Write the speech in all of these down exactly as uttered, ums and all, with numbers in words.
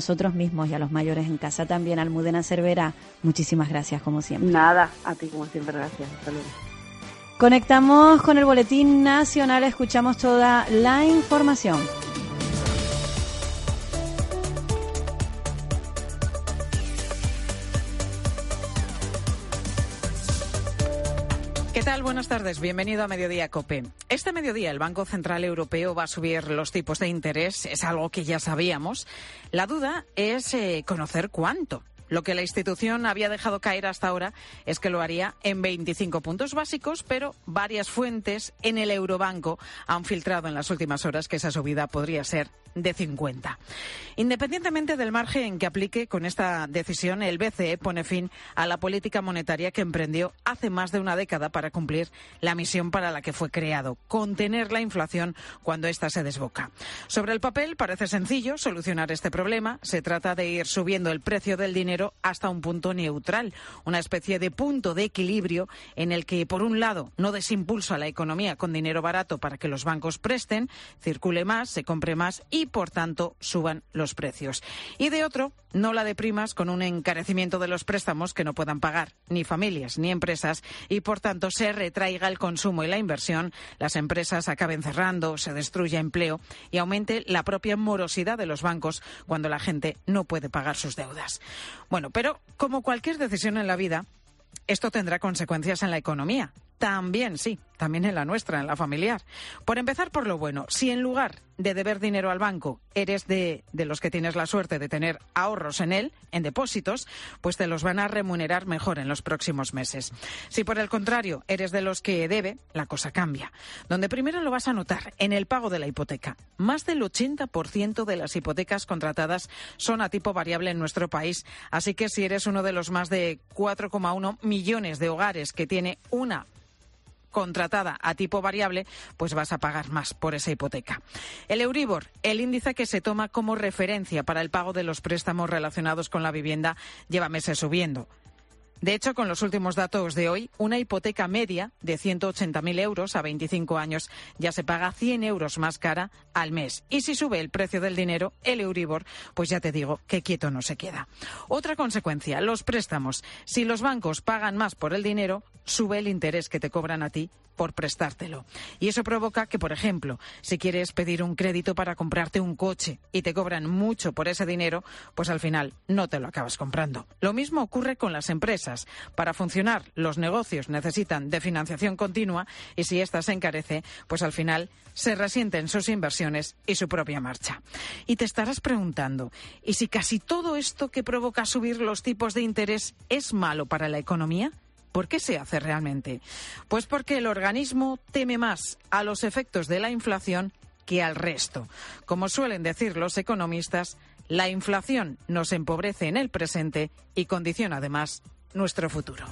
nosotros mismos y a los mayores en casa también. Almudena Cervera, muchísimas gracias como siempre. Nada, a ti como siempre, gracias. Saludos. Conectamos con el Boletín Nacional, escuchamos toda la información. ¿Qué tal? Buenas tardes. Bienvenido a Mediodía COPE. Este mediodía el Banco Central Europeo va a subir los tipos de interés. Es algo que ya sabíamos. La duda es eh, conocer cuánto. Lo que la institución había dejado caer hasta ahora es que lo haría en veinticinco puntos básicos, pero varias fuentes en el Eurobanco han filtrado en las últimas horas que esa subida podría ser de cincuenta. Independientemente del margen que aplique con esta decisión, el B C E pone fin a la política monetaria que emprendió hace más de una década para cumplir la misión para la que fue creado, contener la inflación cuando ésta se desboca. Sobre el papel parece sencillo solucionar este problema. Se trata de ir subiendo el precio del dinero hasta un punto neutral, una especie de punto de equilibrio en el que, por un lado, no desimpulsa a la economía con dinero barato para que los bancos presten, circule más, se compre más y, por tanto, suban los precios. Y de otro, no la deprimas con un encarecimiento de los préstamos que no puedan pagar ni familias ni empresas y, por tanto, se retraiga el consumo y la inversión, las empresas acaben cerrando, se destruya empleo y aumente la propia morosidad de los bancos cuando la gente no puede pagar sus deudas. Bueno, pero como cualquier decisión en la vida, esto tendrá consecuencias en la economía. También, sí, también en la nuestra, en la familiar. Por empezar por lo bueno, si en lugar de deber dinero al banco eres de, de los que tienes la suerte de tener ahorros en él, en depósitos, pues te los van a remunerar mejor en los próximos meses. Si por el contrario eres de los que debe, la cosa cambia. Donde primero lo vas a notar, en el pago de la hipoteca. Más del ochenta por ciento de las hipotecas contratadas son a tipo variable en nuestro país, así que si eres uno de los más de cuatro coma uno millones de hogares que tiene una contratada a tipo variable, pues vas a pagar más por esa hipoteca. El Euribor, el índice que se toma como referencia para el pago de los préstamos relacionados con la vivienda, lleva meses subiendo. De hecho, con los últimos datos de hoy, una hipoteca media de ciento ochenta mil euros a veinticinco años ya se paga cien euros más cara al mes. Y si sube el precio del dinero, el Euribor, pues ya te digo que quieto no se queda. Otra consecuencia, los préstamos. Si los bancos pagan más por el dinero, sube el interés que te cobran a ti por prestártelo. Y eso provoca que, por ejemplo, si quieres pedir un crédito para comprarte un coche y te cobran mucho por ese dinero, pues al final no te lo acabas comprando. Lo mismo ocurre con las empresas. Para funcionar, los negocios necesitan de financiación continua y si ésta se encarece, pues al final se resienten sus inversiones y su propia marcha. Y te estarás preguntando, ¿y si casi todo esto que provoca subir los tipos de interés es malo para la economía? ¿Por qué se hace realmente? Pues porque el organismo teme más a los efectos de la inflación que al resto. Como suelen decir los economistas, la inflación nos empobrece en el presente y condiciona además nuestro futuro.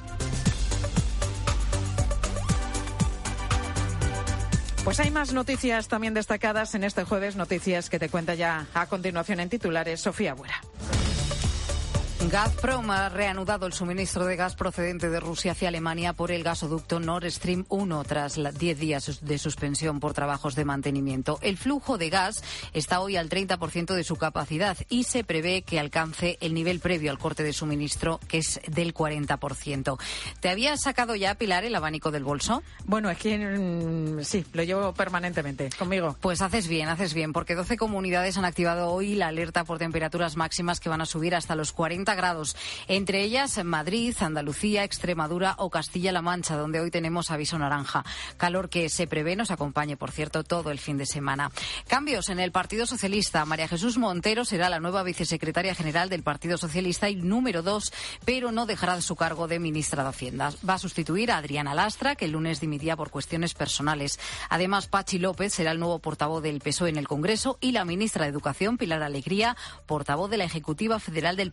Pues hay más noticias también destacadas en este jueves, noticias que te cuenta ya a continuación en titulares Sofía Buera. Gazprom ha reanudado el suministro de gas procedente de Rusia hacia Alemania por el gasoducto Nord Stream uno tras diez días de suspensión por trabajos de mantenimiento. El flujo de gas está hoy al treinta por ciento de su capacidad y se prevé que alcance el nivel previo al corte de suministro, que es del cuarenta por ciento. ¿Te habías sacado ya, Pilar, el abanico del bolso? Bueno, es que mm, sí, lo llevo permanentemente conmigo. Pues haces bien, haces bien, porque doce comunidades han activado hoy la alerta por temperaturas máximas que van a subir hasta los cuarenta grados. Entre ellas Madrid, Andalucía, Extremadura o Castilla-La Mancha, donde hoy tenemos aviso naranja. Calor que se prevé nos acompañe, por cierto, todo el fin de semana. Cambios en el Partido Socialista. María Jesús Montero será la nueva vicesecretaria general del Partido Socialista y número dos, pero no dejará su cargo de ministra de Hacienda. Va a sustituir a Adriana Lastra, que el lunes dimitía por cuestiones personales. Además, Pachi López será el nuevo portavoz del P S O E en el Congreso y la ministra de Educación, Pilar Alegría, portavoz de la Ejecutiva Federal del partido.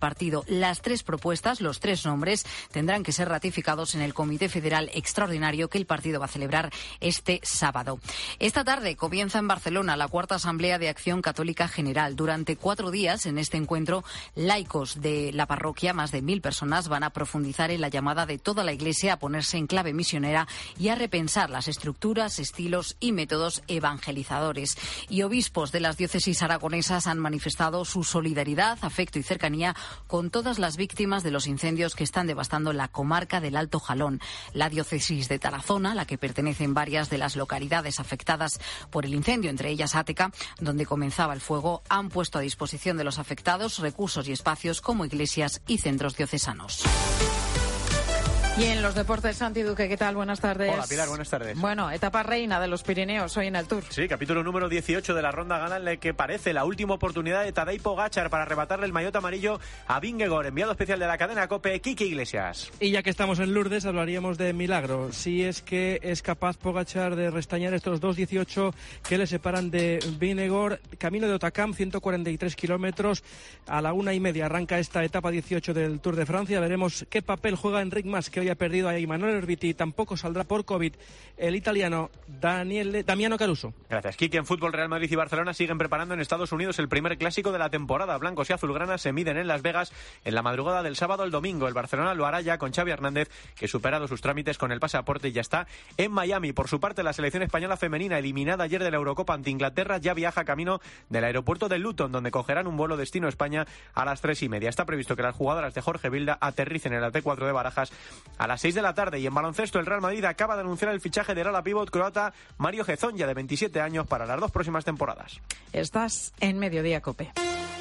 Las tres propuestas, los tres nombres, tendrán que ser ratificados en el Comité Federal Extraordinario que el partido va a celebrar este sábado. Esta tarde comienza en Barcelona la cuarta Asamblea de Acción Católica General. Durante cuatro días, en este encuentro, laicos de la parroquia, más de mil personas, van a profundizar en la llamada de toda la Iglesia a ponerse en clave misionera y a repensar las estructuras, estilos y métodos evangelizadores. Y obispos de las diócesis aragonesas han manifestado su solidaridad, afecto y cercanía con todas las víctimas de los incendios que están devastando la comarca del Alto Jalón. La diócesis de Tarazona, a la que pertenecen varias de las localidades afectadas por el incendio, entre ellas Áteca, donde comenzaba el fuego, han puesto a disposición de los afectados recursos y espacios como iglesias y centros diocesanos. Y en los deportes, Santi Duque, ¿qué tal? Buenas tardes. Hola, Pilar, buenas tardes. Bueno, etapa reina de los Pirineos hoy en el Tour. Sí, capítulo número dieciocho de la ronda gana, en el que parece la última oportunidad de Tadej Pogačar para arrebatarle el maillot amarillo a Vingegaard. Enviado especial de la cadena COPE, Quique Iglesias. Y ya que estamos en Lourdes, hablaríamos de milagro. Si es que es capaz Pogačar de restañar estos dos dieciocho que le separan de Vingegaard. Camino de Otakam, ciento cuarenta y tres kilómetros. A la una y media arranca esta etapa dieciocho del Tour de Francia. Veremos qué papel juega Enric Mas, que hoy ha perdido a Imanol Erviti. Tampoco saldrá por COVID el italiano Daniele, Damiano Caruso. Gracias, Quique. En fútbol, Real Madrid y Barcelona siguen preparando en Estados Unidos el primer clásico de la temporada. Blancos y azulgranas se miden en Las Vegas en la madrugada del sábado al domingo. El Barcelona lo hará ya con Xavi Hernández, que superado sus trámites con el pasaporte y ya está en Miami. Por su parte, la selección española femenina, eliminada ayer de la Eurocopa ante Inglaterra, ya viaja camino del aeropuerto de Luton, donde cogerán un vuelo destino España a las tres y media. Está previsto que las jugadoras de Jorge Vilda aterricen en el A T cuatro de Barajas a las seis de la tarde. Y en baloncesto, el Real Madrid acaba de anunciar el fichaje del ala pívot croata Mario Hezonja, de veintisiete años, para las dos próximas temporadas. Estás en Mediodía COPE.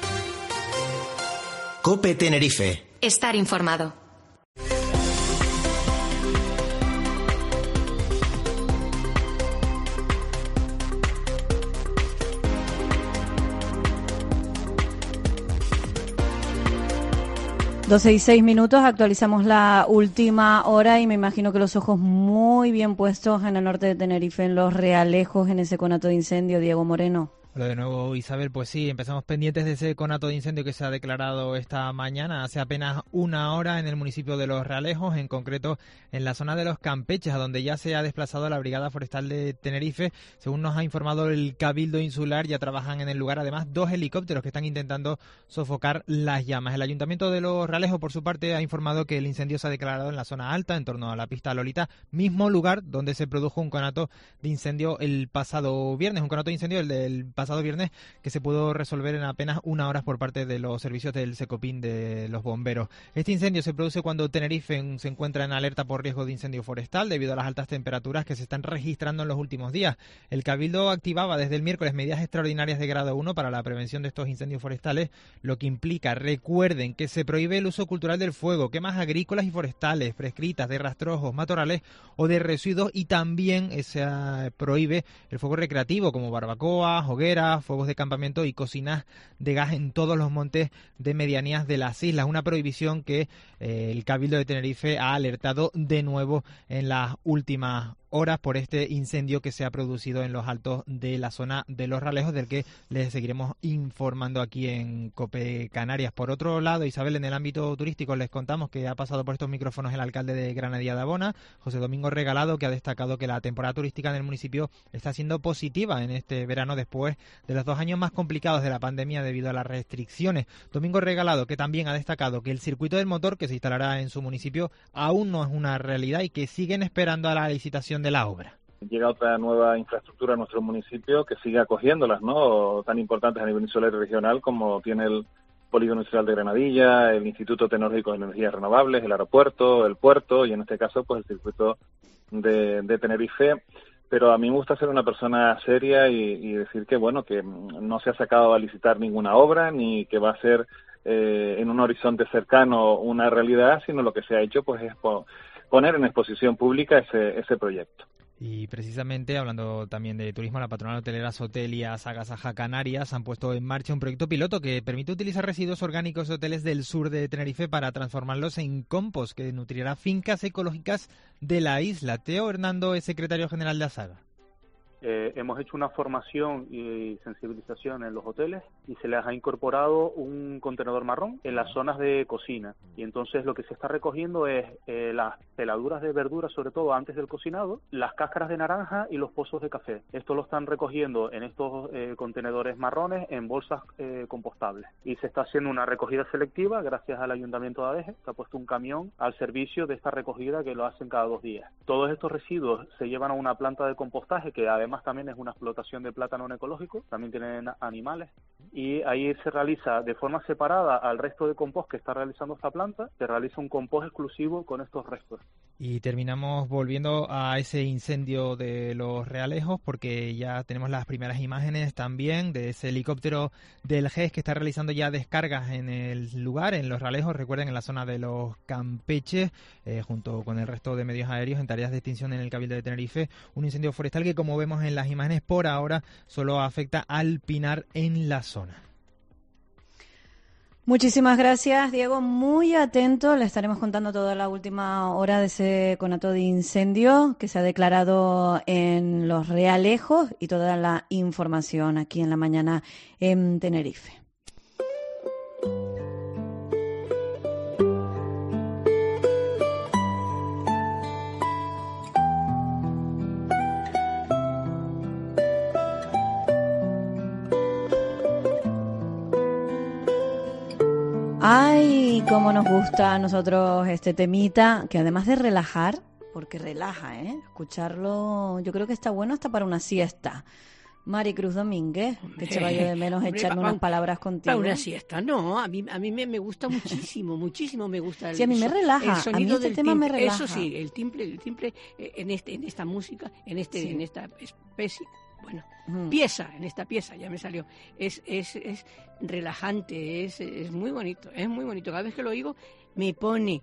COPE Tenerife. Estar informado. doce y seis minutos, actualizamos la última hora y me imagino que los ojos muy bien puestos en el norte de Tenerife, en Los Realejos, en ese conato de incendio. Diego Moreno. Hola de nuevo, Isabel. Pues sí, empezamos pendientes de ese conato de incendio que se ha declarado esta mañana, hace apenas una hora, en el municipio de Los Realejos, en concreto en la zona de Los Campeches, a donde ya se ha desplazado la Brigada Forestal de Tenerife. Según nos ha informado el Cabildo Insular, ya trabajan en el lugar además dos helicópteros que están intentando sofocar las llamas. El Ayuntamiento de Los Realejos, por su parte, ha informado que el incendio se ha declarado en la zona alta, en torno a la pista Lolita, mismo lugar donde se produjo un conato de incendio el pasado viernes, un conato de incendio el del pasado viernes que se pudo resolver en apenas una hora por parte de los servicios del Secopin de los bomberos. Este incendio se produce cuando Tenerife se encuentra en alerta por riesgo de incendio forestal debido a las altas temperaturas que se están registrando en los últimos días. El Cabildo activaba desde el miércoles medidas extraordinarias de grado uno para la prevención de estos incendios forestales, lo que implica, recuerden, que se prohíbe el uso cultural del fuego, quemas agrícolas y forestales prescritas, de rastrojos, matorrales o de residuos, y también se prohíbe el fuego recreativo como barbacoas, hogueras, fuegos de campamento y cocinas de gas en todos los montes de medianías de las islas. Una prohibición que eh, el Cabildo de Tenerife ha alertado de nuevo en las últimas horas por este incendio que se ha producido en los altos de la zona de Los Realejos, del que les seguiremos informando aquí en COPE Canarias. Por otro lado, Isabel, en el ámbito turístico les contamos que ha pasado por estos micrófonos el alcalde de Granadilla de Abona, José Domingo Regalado, que ha destacado que la temporada turística en el municipio está siendo positiva en este verano después de los dos años más complicados de la pandemia debido a las restricciones. Domingo Regalado, que también ha destacado que el circuito del motor que se instalará en su municipio aún no es una realidad y que siguen esperando a la licitación de la obra. Llega otra nueva infraestructura a nuestro municipio que sigue acogiéndolas, ¿no?, tan importantes a nivel insular y regional como tiene el Polígono Industrial de Granadilla, el Instituto Tecnológico de Energías Renovables, el aeropuerto, el puerto y en este caso pues el circuito de, de Tenerife. Pero a mí me gusta ser una persona seria y, y decir que bueno que no se ha sacado a licitar ninguna obra ni que va a ser eh, en un horizonte cercano una realidad, sino lo que se ha hecho pues es po- poner en exposición pública ese, ese proyecto. Y precisamente, hablando también de turismo, la patronal hotelera Sotelia Agasaja Canarias han puesto en marcha un proyecto piloto que permite utilizar residuos orgánicos de hoteles del sur de Tenerife para transformarlos en compost que nutrirá fincas ecológicas de la isla. Teo Hernando es secretario general de Asaga. Eh, hemos hecho una formación y sensibilización en los hoteles y se les ha incorporado un contenedor marrón en las zonas de cocina. Y entonces lo que se está recogiendo es eh, las peladuras de verduras, sobre todo antes del cocinado, las cáscaras de naranja y los pozos de café. Esto lo están recogiendo en estos eh, contenedores marrones en bolsas eh, compostables. Y se está haciendo una recogida selectiva gracias al Ayuntamiento de Adeje, que ha puesto un camión al servicio de esta recogida que lo hacen cada dos días. Todos estos residuos se llevan a una planta de compostaje que además Además también es una explotación de plátano no ecológico, también tienen animales, y ahí se realiza de forma separada al resto de compost que está realizando esta planta, se realiza un compost exclusivo con estos restos. Y terminamos volviendo a ese incendio de Los Realejos, porque ya tenemos las primeras imágenes también de ese helicóptero del G E S que está realizando ya descargas en el lugar, en Los Realejos, recuerden, en la zona de los Campeches, eh, junto con el resto de medios aéreos en tareas de extinción en el Cabildo de Tenerife, un incendio forestal que, como vemos en las imágenes, por ahora solo afecta al pinar en la zona. Muchísimas gracias, Diego. Muy atento. Le estaremos contando toda la última hora de ese conato de incendio que se ha declarado en Los Realejos y toda la información aquí en la mañana en Tenerife. Ay, cómo nos gusta a nosotros este temita, que además de relajar, porque relaja, ¿eh? Escucharlo, yo creo que está bueno hasta para una siesta. Maricruz Domínguez, que echaba yo de menos echarme unas palabras contigo. Para una siesta, no, a mí, a mí me, me gusta muchísimo, muchísimo me gusta el sí, a mí me relaja, el sonido a mí este del tema timbre. me relaja. Eso sí, el timbre, el timbre eh, en este, en esta música, en este, sí. en esta especie, bueno, mm. pieza, en esta pieza, ya me salió, es, es, es relajante, es, es muy bonito, es muy bonito. Cada vez que lo oigo, me pone.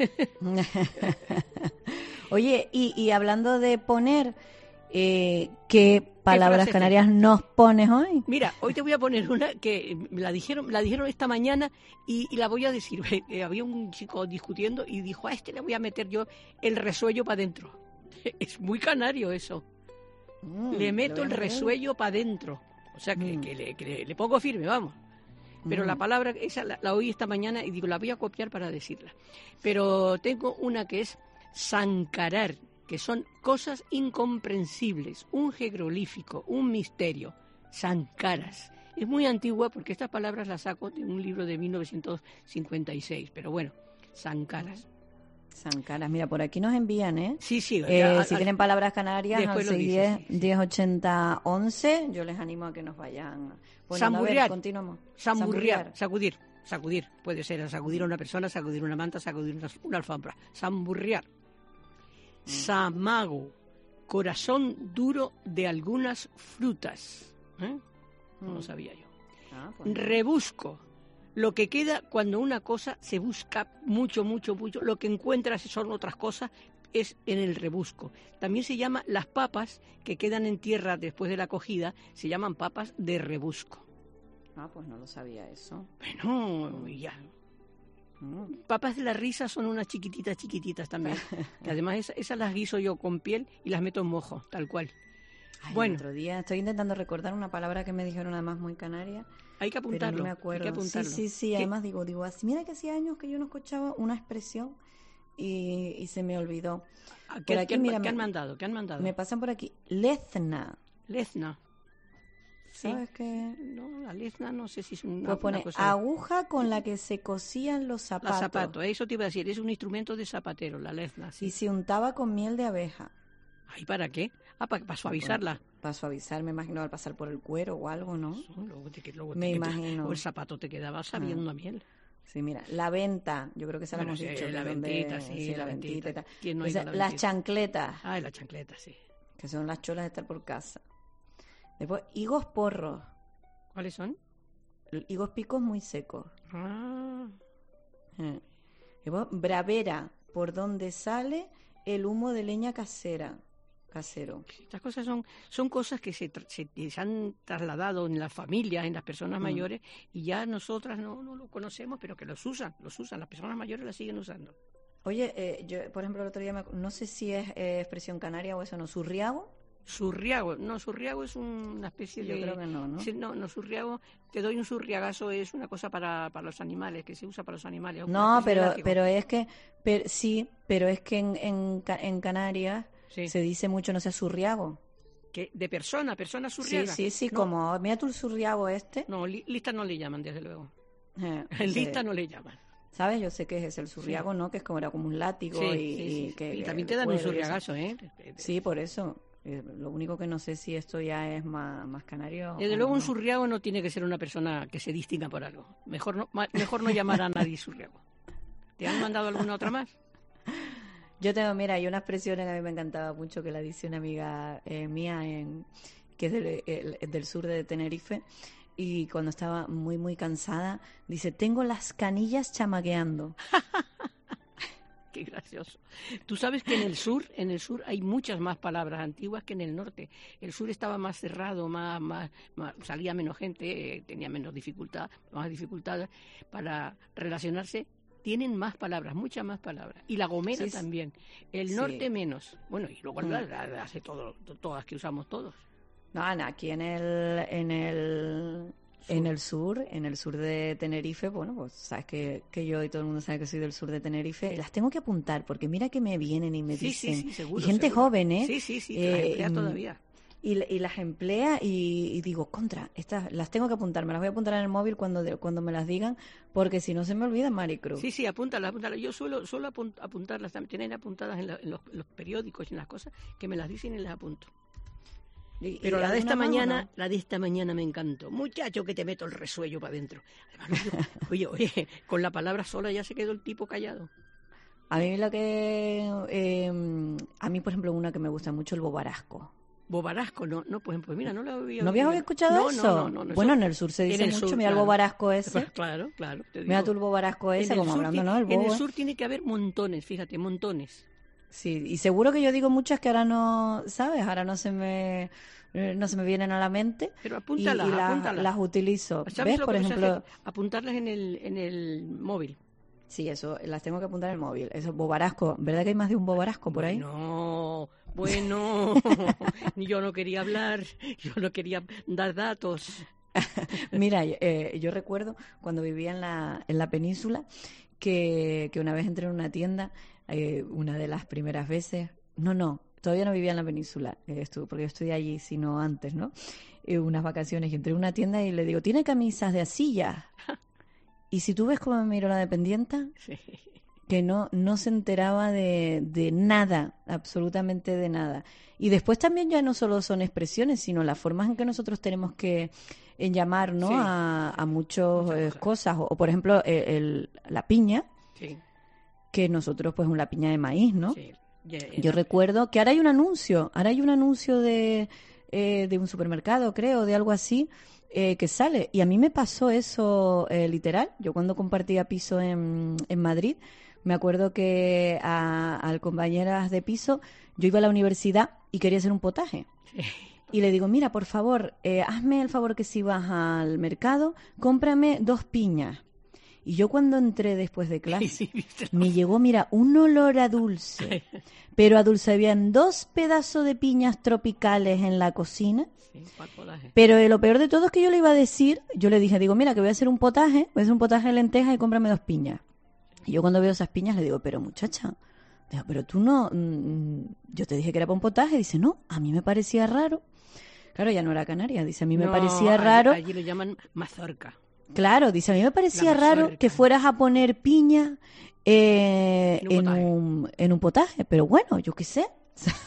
Oye, y, y hablando de poner, eh, ¿qué palabras canarias nos pones hoy? Mira, hoy te voy a poner una que la dijeron, la dijeron esta mañana y, y la voy a decir. Había un chico discutiendo y dijo, a este le voy a meter yo el resuello para adentro. Es muy canario eso. Mm, le meto el resuello para adentro. O sea, que, mm. que, le, que le, le pongo firme, vamos. Pero mm. la palabra, esa la, la oí esta mañana y digo, la voy a copiar para decirla. Pero tengo una que es zancarar, que son cosas incomprensibles, un jeroglífico, un misterio, zancaras. Es muy antigua porque estas palabras las saco de un libro de mil novecientos cincuenta y seis, pero bueno, zancaras. Zancaras, mira, por aquí nos envían, ¿eh? Sí, sí. Eh, ya, si al, tienen palabras canarias, al seis diez, sí, sí. diez ochenta once, yo les animo a que nos vayan. Bueno, Samburrear. A ver, continuamos. Samburrear, sacudir, sacudir. Puede ser sacudir a una persona, sacudir una manta, sacudir una, una alfombra. Samburrear. Mm. Samago, corazón duro de algunas frutas. ¿Eh? No mm. lo sabía yo. Ah, pues. Rebusco. Lo que queda cuando una cosa se busca mucho, mucho, mucho, lo que encuentras son otras cosas, es en el rebusco. También se llama las papas que quedan en tierra después de la cogida, se llaman papas de rebusco. Ah, pues no lo sabía eso. Bueno, ya. Mm. Papas de la risa son unas chiquititas, chiquititas también. Que además esas, esas las guiso yo con piel y las meto en mojo, tal cual. Ay, bueno, el otro día estoy intentando recordar una palabra que me dijeron además muy canaria. Hay que apuntarlo. No me acuerdo. Hay que apuntarlo. Sí, sí, sí. ¿Qué? Además digo, digo, así, mira que hacía años que yo no escuchaba una expresión y, y se me olvidó. ¿Qué, aquí, ¿qué, mira, ¿qué han mandado? ¿Qué han mandado? Me pasan por aquí. Lezna. Lezna. ¿Sabes sí. qué? No, la lezna no sé si es una, pues pone una cosa... aguja con la que se cosían los zapatos. Los zapatos, eso te iba a decir, es un instrumento de zapatero, la lezna. Sí. Y se untaba con miel de abeja. ¿Ay, para qué? Ah, para, para suavizarla. Para, para suavizar, me imagino, al pasar por el cuero o algo, ¿no? Luego te, luego me te, imagino. O el zapato te quedaba sabiendo ah. a miel. Sí, mira, la venta, yo creo que esa bueno, la hemos sí, dicho. La ventita, donde, sí, sí, la, la ventita. ventita. ¿Quién no o sea, la las ventita? chancletas. Ah, las chancletas, sí. Que son las cholas de estar por casa. Después, higos porros. ¿Cuáles son? Higos picos muy secos. Ah. Eh. Después, bravera, por donde sale el humo de leña casera. Casero. Estas cosas son son cosas que se, se, se han trasladado en las familias, en las personas mm. mayores, y ya nosotras no, no lo conocemos, pero que los usan, los usan, las personas mayores las siguen usando. Oye, eh, yo, por ejemplo, el otro día, me, no sé si es eh, expresión canaria o eso no, surriago. Surriago, no, surriago es una especie Yo de... creo que no, ¿no? Sí, no, no, surriago, te doy un surriagazo, es una cosa para, para los animales, que se usa para los animales. No, pero pero es que, pero, sí, pero es que en, en, en Canarias sí. se dice mucho, no sé, surriago. ¿Qué? ¿De persona? ¿Persona surriaga? Sí, sí, sí, no. Como, mira tú el surriago este. No, li, lista no le llaman, desde luego. Eh, lista sí. no le llaman. ¿Sabes? Yo sé que es el surriago, sí. ¿no? Que es como, era como un látigo sí, y, sí, sí, y que... Y también te dan un surriagazo, ¿eh? Sí, por eso. Lo único que no sé si esto ya es más, más canario. Desde luego no. Un surriago no tiene que ser una persona que se distinga por algo. Mejor no, mejor no llamar a nadie surriago. ¿Te han mandado alguna otra más? Yo tengo, mira, hay una expresión que a mí me encantaba mucho que la dice una amiga eh, mía en, que es del, el, del sur de Tenerife, y cuando estaba muy, muy cansada, dice, tengo las canillas chamaqueando. Qué gracioso. Tú sabes que en el sur, en el sur hay muchas más palabras antiguas que en el norte. El sur estaba más cerrado, más, más, más salía menos gente, eh, tenía menos dificultad, más dificultades para relacionarse. Tienen más palabras, muchas más palabras. Y la Gomera sí, también. El sí. norte menos. Bueno, y luego mm. la, la, hace todo, todas que usamos todos. No, no, aquí en el, en el sur. en el sur, en el sur de Tenerife, bueno, pues sabes que, que yo y todo el mundo sabe que soy del sur de Tenerife, las tengo que apuntar porque mira que me vienen y me sí, dicen, sí, sí, seguro, y gente seguro. joven, ¿eh? Sí, sí, sí, eh, las emplea todavía. Y, y las emplea y, y digo, contra, estas las tengo que apuntar, me las voy a apuntar en el móvil cuando de, cuando me las digan, porque si no se me olvidan, Maricruz. Sí, sí, apúntalas, apúntalas. Yo suelo, suelo apuntarlas, tienen apuntadas en, la, en, los, en los periódicos y en las cosas que me las dicen y las apunto. Y, Pero y la de esta mañana, no? la de esta mañana me encantó. Muchacho, que te meto el resuello para adentro. Además, oye, oye, con la palabra sola ya se quedó el tipo callado. A mí lo que, eh, a mí por ejemplo una que me gusta mucho, el bobarasco. Bobarasco, no, no, pues, pues mira, no lo había ¿No habías escuchado no, eso? No, no, no, bueno, eso, en el sur se dice mucho, sur, mira claro. el bobarasco ese. Claro, claro. Te digo. Mira tú el bobarasco ese, como hablando, tiene, ¿no? El bobo. En el sur tiene que haber montones, fíjate, montones. Sí, y seguro que yo digo muchas que ahora no, ¿sabes? Ahora no se me no se me vienen a la mente. Pero apúntalas, y, y las, apúntalas. las utilizo. ¿Ves? Por ejemplo, apuntarlas en el en el móvil. Sí, eso, las tengo que apuntar en el móvil. Eso, bobarasco. ¿Verdad que hay más de un bobarasco por ahí? No, bueno, yo no quería hablar, yo no quería dar datos. Mira, eh, yo recuerdo cuando vivía en la, en la península que, que una vez entré en una tienda, eh, una de las primeras veces, no, no, todavía no vivía en la península, eh, estuve, porque yo estudié allí, sino antes, ¿no? Eh, unas vacaciones, y entré en una tienda y le digo, ¿tiene camisas de asilla? Y si tú ves cómo me miró la dependienta, sí. que no no se enteraba de, de nada, absolutamente de nada. Y después también ya no solo son expresiones, sino las formas en que nosotros tenemos que en llamar, ¿no? Sí. a, a muchas eh, cosas. cosas. O, o, por ejemplo, el, el, la piña, sí. que nosotros, pues, una piña de maíz, ¿no? Sí. Yeah, yeah. Yo recuerdo que ahora hay un anuncio, ahora hay un anuncio de, eh, de un supermercado, creo, de algo así, Eh, que sale, y a mí me pasó eso eh, literal. Yo cuando compartía piso en, en Madrid, me acuerdo que a, a compañeras de piso, yo iba a la universidad y quería hacer un potaje. Sí. Y le digo, mira, por favor, eh, hazme el favor que si vas al mercado, cómprame dos piñas. Y yo cuando entré después de clase, sí, sí, me llegó, mira, un olor a dulce. Pero a dulce habían dos pedazos de piñas tropicales en la cocina. Sí, pero eh, lo peor de todo es que yo le iba a decir, yo le dije, digo, mira, que voy a hacer un potaje, voy a hacer un potaje de lentejas y cómprame dos piñas. Y yo cuando veo esas piñas le digo, pero muchacha, digo, pero tú no, mmm, yo te dije que era para un potaje. Dice, no, a mí me parecía raro. Claro, ya no era canaria, dice, a mí me no, parecía raro. Allí, allí lo llaman mazorca. Claro, dice, a mí me parecía raro que fueras a poner piña eh, en, un en, un, en un potaje, pero bueno, yo qué sé.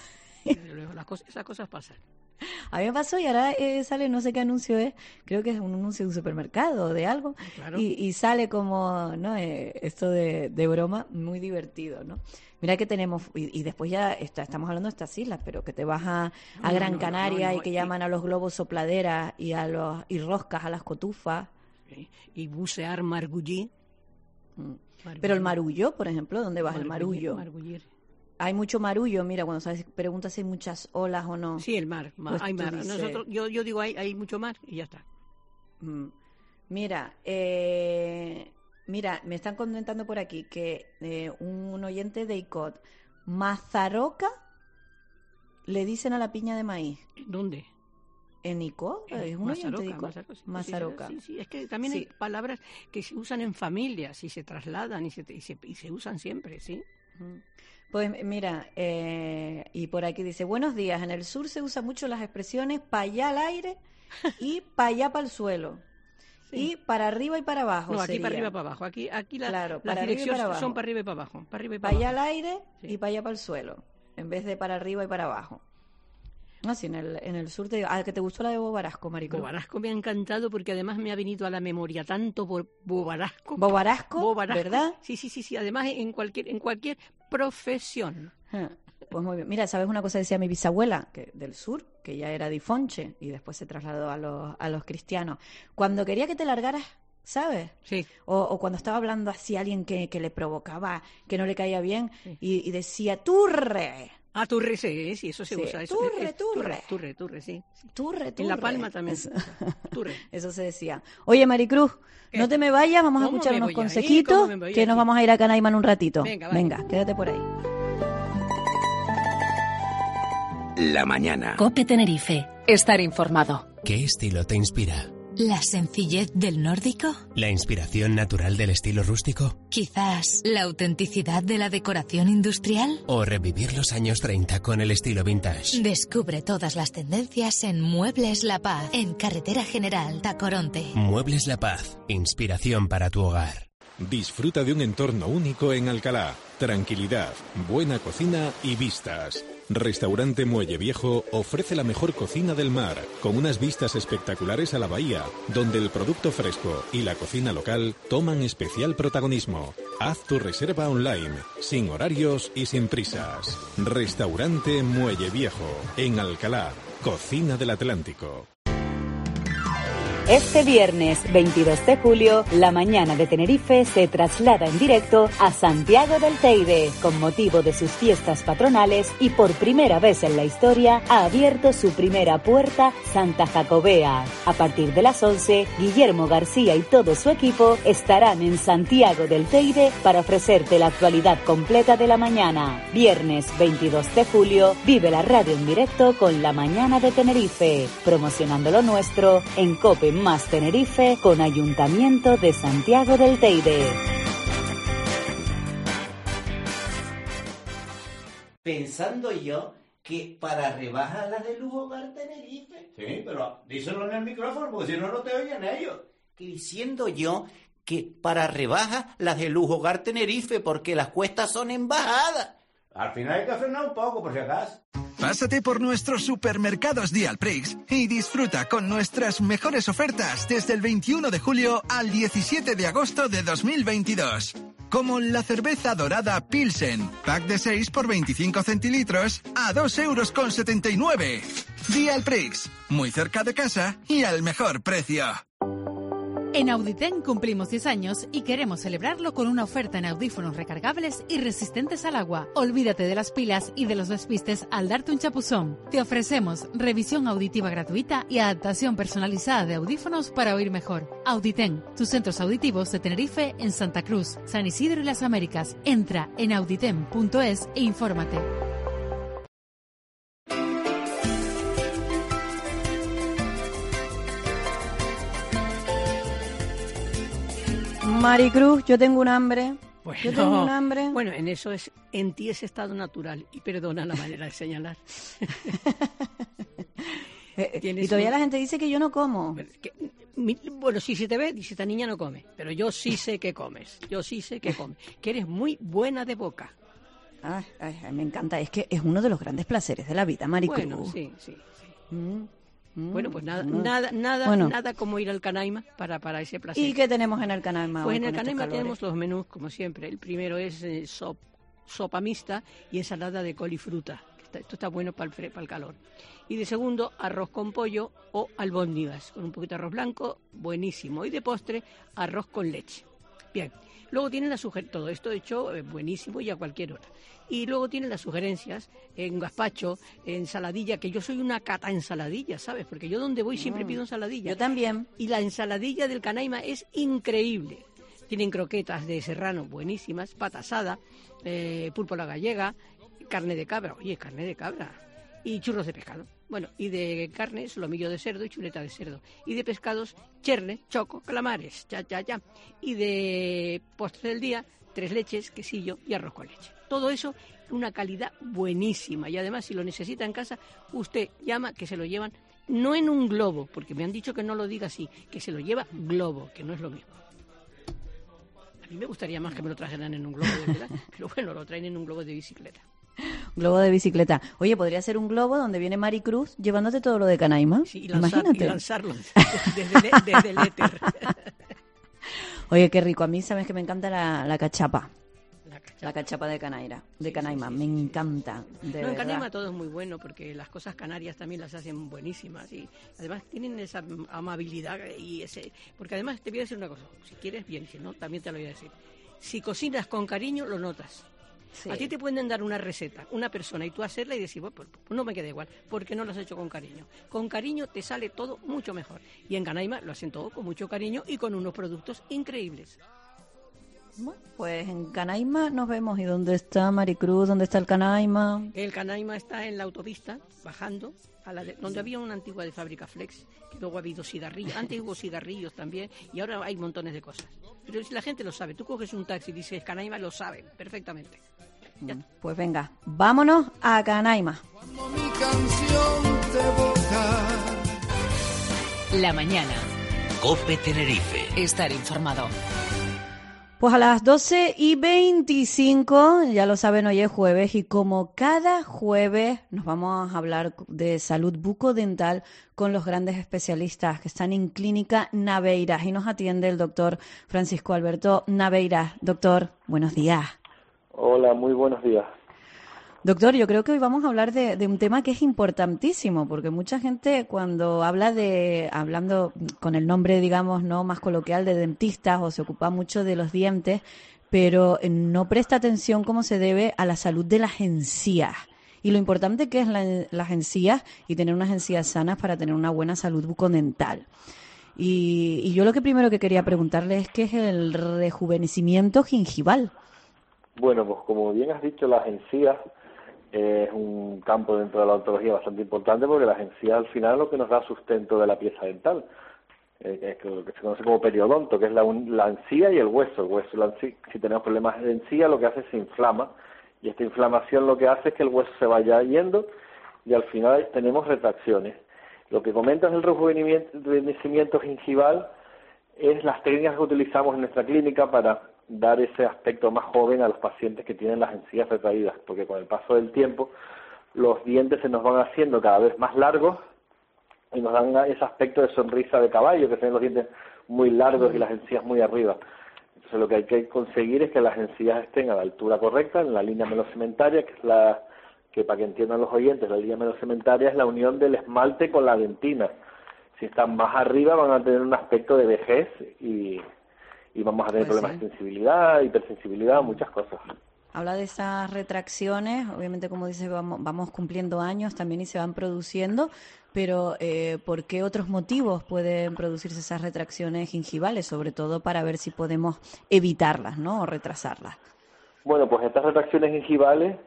Las cosas, esas cosas pasan. A mí me pasó y ahora eh, sale, no sé qué anuncio es, creo que es un anuncio de un supermercado o de algo, claro. y, y sale como, ¿no? Eh, esto de, de broma, muy divertido, ¿no? Mira que tenemos, y, y después ya está, estamos hablando de estas islas, pero que te vas a, a no, Gran no, Canaria no, no, y que y... llaman a los globos sopladeras y a los y roscas a las cotufas. Y bucear margullí. Mm. Pero el marullo, por ejemplo, ¿dónde vas? Margullir, el marullo. Margullir. Hay mucho marullo, mira, cuando sabes, preguntas si hay muchas olas o no. Sí, el mar, mar pues hay mar. Dices... Nosotros, yo, yo digo, hay, hay mucho mar y ya está. Mm. Mira, eh, mira, me están comentando por aquí que eh, un oyente de I C O T, Mazaroca, le dicen a la piña de maíz. ¿Dónde? En Icó, es un oyente de Icó. Mazaroca. Sí, sí, es que también sí. hay palabras que se usan en familias y se trasladan y se, y se, y se usan siempre, ¿sí? Pues mira, eh, y por aquí dice, buenos días, en el sur se usan mucho las expresiones pa' allá al aire y pa' allá para el suelo. Sí. Y para arriba y para abajo. No, aquí sería. para arriba y para abajo. Aquí, aquí la, claro, las direcciones son para arriba y para abajo. Para arriba y para, para abajo. allá al aire sí. y para allá para el suelo, en vez de para arriba y para abajo. Así, en el, en el sur te digo, ah, que te gustó la de Bobarasco, Maricruz. Bobarasco me ha encantado porque además me ha venido a la memoria tanto por Bobarasco. Bobarasco, Bobarasco, ¿verdad? Sí, sí, sí, sí. Además en cualquier, en cualquier profesión. Ah, pues muy bien. Mira, ¿sabes una cosa? Decía mi bisabuela, que del sur, que ya era difonche y después se trasladó a los, a los cristianos. Cuando quería que te largaras, ¿sabes? Sí. O, o cuando estaba hablando así a alguien que, que le provocaba, que no le caía bien, sí. y, y decía, turre. Ah, turre, sí, sí, eso se sí. usa. Eso, turre, es, turre. turre. Turre, turre, sí. Turre, turre. En La Palma también. Eso, turre. Eso se decía. Oye, Maricruz, ¿qué? No te me vayas, vamos a escuchar unos consejitos, que nos vamos a ir a Canaima en un ratito. Venga, vale. Venga, quédate por ahí. La mañana. COPE Tenerife. Estar informado. ¿Qué estilo te inspira? ¿La sencillez del nórdico? ¿La inspiración natural del estilo rústico? ¿Quizás la autenticidad de la decoración industrial? ¿O revivir los años treinta con el estilo vintage? Descubre todas las tendencias en Muebles La Paz, en Carretera General Tacoronte. Muebles La Paz, inspiración para tu hogar. Disfruta de un entorno único en Alcalá. Tranquilidad, buena cocina y vistas. Restaurante Muelle Viejo ofrece la mejor cocina del mar, con unas vistas espectaculares a la bahía, donde el producto fresco y la cocina local toman especial protagonismo. Haz tu reserva online, sin horarios y sin prisas. Restaurante Muelle Viejo, en Alcalá, cocina del Atlántico. Este viernes veintidós de julio, la mañana de Tenerife se traslada en directo a Santiago del Teide. Con motivo de sus fiestas patronales y por primera vez en la historia, ha abierto su primera puerta Santa Jacobea. A partir de las once, Guillermo García y todo su equipo estarán en Santiago del Teide para ofrecerte la actualidad completa de la mañana. Viernes veintidós de julio, vive la radio en directo con la mañana de Tenerife, promocionando lo nuestro en COPE más Tenerife con Ayuntamiento de Santiago del Teide. Pensando yo que para rebajar las de Lujo Hogar Tenerife. Sí, pero díselo en el micrófono porque si no, no te oyen ellos. Que diciendo yo que para rebajas las de Lujo Hogar Tenerife porque las cuestas son en bajada. Al final hay que frenar un poco por si acaso. Pásate por nuestros supermercados Dialprix y disfruta con nuestras mejores ofertas desde el veintiuno de julio al diecisiete de agosto de dos mil veintidós. Como la cerveza dorada Pilsen, pack de seis por veinticinco centilitros a dos euros con setenta y nueve. Dialprix, muy cerca de casa y al mejor precio. En Auditen cumplimos diez años y queremos celebrarlo con una oferta en audífonos recargables y resistentes al agua. Olvídate de las pilas y de los despistes al darte un chapuzón. Te ofrecemos revisión auditiva gratuita y adaptación personalizada de audífonos para oír mejor. Auditen, tus centros auditivos de Tenerife en Santa Cruz, San Isidro y las Américas. Entra en auditen punto es e infórmate. Maricruz, yo tengo un hambre. Bueno, yo tengo un hambre. Bueno, en eso es, en ti es estado natural. Y perdona la manera de señalar. Y todavía un... la gente dice que yo no como. Que, mi, bueno, si se te ve, dice, esta niña no come. Pero yo sí sé que comes. Yo sí sé que comes. Que eres muy buena de boca. Ay, ay, ay, me encanta. Es que es uno de los grandes placeres de la vida, Maricruz. Bueno, sí, sí. sí. Mm. Bueno, pues nada, mm. nada, nada, bueno. nada como ir al Canaima para, para ese placer. ¿Y qué tenemos en el Canaima? Pues en el Canaima tenemos los menús, como siempre. El primero es eh, sop, sopa mixta y ensalada de col y fruta. Esto está bueno para el, para el calor. Y de segundo, arroz con pollo o albóndigas, con un poquito de arroz blanco, buenísimo. Y de postre, arroz con leche. Bien. Luego tienen la sugerencia, todo esto hecho eh, buenísimo y a cualquier hora. Y luego tienen las sugerencias en gazpacho, ensaladilla, que yo soy una cata ensaladilla, ¿sabes? Porque yo donde voy siempre mm. pido ensaladilla. Yo también. Y la ensaladilla del Canaima es increíble. Tienen croquetas de serrano buenísimas, pata asada, eh, pulpo a la gallega, carne de cabra. Oye, carne de cabra. y churros de pescado. Bueno, y de carne, solomillo de cerdo y chuleta de cerdo. Y de pescados, cherle, choco, calamares, ya, ya, ya. Y de postre del día, tres leches, quesillo y arroz con leche. Todo eso, una calidad buenísima. Y además, si lo necesita en casa, usted llama que se lo llevan, no en un globo, porque me han dicho que no lo diga así, que se lo lleva globo, que no es lo mismo. A mí me gustaría más que me lo trajeran en un globo de verdad, pero bueno, lo traen en un globo de bicicleta. Globo de bicicleta. Oye, podría ser un globo donde viene Maricruz llevándote todo lo de Canaima. Sí, y, lanzar, imagínate. Y lanzarlo desde, desde, desde el éter. Oye, qué rico. A mí, sabes que me encanta la, la cachapa. La cachapa. La cachapa de Canaira, de sí, Canaima. Sí, sí, me sí. encanta. De no, en verdad. Canaima todo es muy bueno porque las cosas canarias también las hacen buenísimas y además tienen esa amabilidad y ese. Porque además te voy a decir una cosa. Si quieres, bien. Si no, también te lo voy a decir. Si cocinas con cariño, lo notas. Sí. A ti te pueden dar una receta, una persona, y tú hacerla y decir, bueno, pues no me queda igual, porque no lo has hecho con cariño. Con cariño te sale todo mucho mejor. Y en Canaima lo hacen todo con mucho cariño y con unos productos increíbles. Bueno, pues en Canaima nos vemos. ¿Y dónde está Maricruz? ¿Dónde está el Canaima? El Canaima está en la autopista, bajando, a la de, donde había una antigua de fábrica Flex, que luego ha habido cigarrillos. Antes hubo cigarrillos también, y ahora hay montones de cosas. Pero si la gente lo sabe, tú coges un taxi y dices Canaima, lo saben perfectamente. Ya. Pues venga, vámonos a Canaima. Mi canción te boca. La mañana. COPE Tenerife. Estar informado. Pues a las doce y veinticinco, ya lo saben, hoy es jueves y como cada jueves nos vamos a hablar de salud bucodental con los grandes especialistas que están en Clínica Naveiras y nos atiende el doctor Francisco Alberto Naveiras. Doctor, buenos días. Hola, muy buenos días. Doctor, yo creo que hoy vamos a hablar de, de un tema que es importantísimo, porque mucha gente cuando habla de, hablando con el nombre, digamos, no más coloquial de dentistas o se ocupa mucho de los dientes, pero no presta atención como se debe a la salud de las encías y lo importante que es la, las encías y tener unas encías sanas para tener una buena salud bucodental. Y, y yo lo que primero que quería preguntarle es qué es el rejuvenecimiento gingival. Bueno, pues como bien has dicho, las encías es un campo dentro de la odontología bastante importante porque las encías al final es lo que nos da sustento de la pieza dental, eh, que es lo que se conoce como periodonto, que es la, la encía y el hueso. El hueso, la encía, si tenemos problemas de encía, lo que hace es se inflama y esta inflamación lo que hace es que el hueso se vaya yendo y al final tenemos retracciones. Lo que comentas del rejuvenecimiento gingival es las técnicas que utilizamos en nuestra clínica para dar ese aspecto más joven a los pacientes que tienen las encías retraídas, porque con el paso del tiempo los dientes se nos van haciendo cada vez más largos y nos dan ese aspecto de sonrisa de caballo, que tienen los dientes muy largos y las encías muy arriba. Entonces lo que hay que conseguir es que las encías estén a la altura correcta, en la línea melocementaria, que es la que, para que entiendan los oyentes, la línea melocementaria es la unión del esmalte con la dentina. Si están más arriba van a tener un aspecto de vejez y y vamos a tener pues problemas sí. de sensibilidad, hipersensibilidad, muchas cosas. Habla de esas retracciones, obviamente como dice, vamos, vamos cumpliendo años también y se van produciendo, pero eh, ¿por qué otros motivos pueden producirse esas retracciones gingivales? Sobre todo para ver si podemos evitarlas, ¿no? O retrasarlas. Bueno, pues estas retracciones gingivales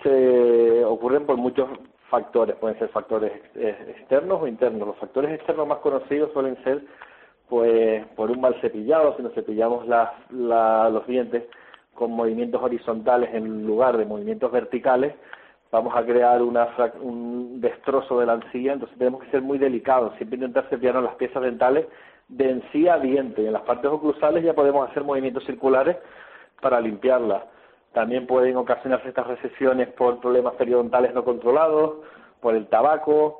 se ocurren por muchos factores, pueden ser factores externos o internos. Los factores externos más conocidos suelen ser pues por un mal cepillado, si nos cepillamos la, la, los dientes con movimientos horizontales en lugar de movimientos verticales, vamos a crear una, un destrozo de la encía, entonces tenemos que ser muy delicados, siempre intentar cepillarnos las piezas dentales de encía a diente, y en las partes oclusales ya podemos hacer movimientos circulares para limpiarlas. También pueden ocasionarse estas recesiones por problemas periodontales no controlados, por el tabaco,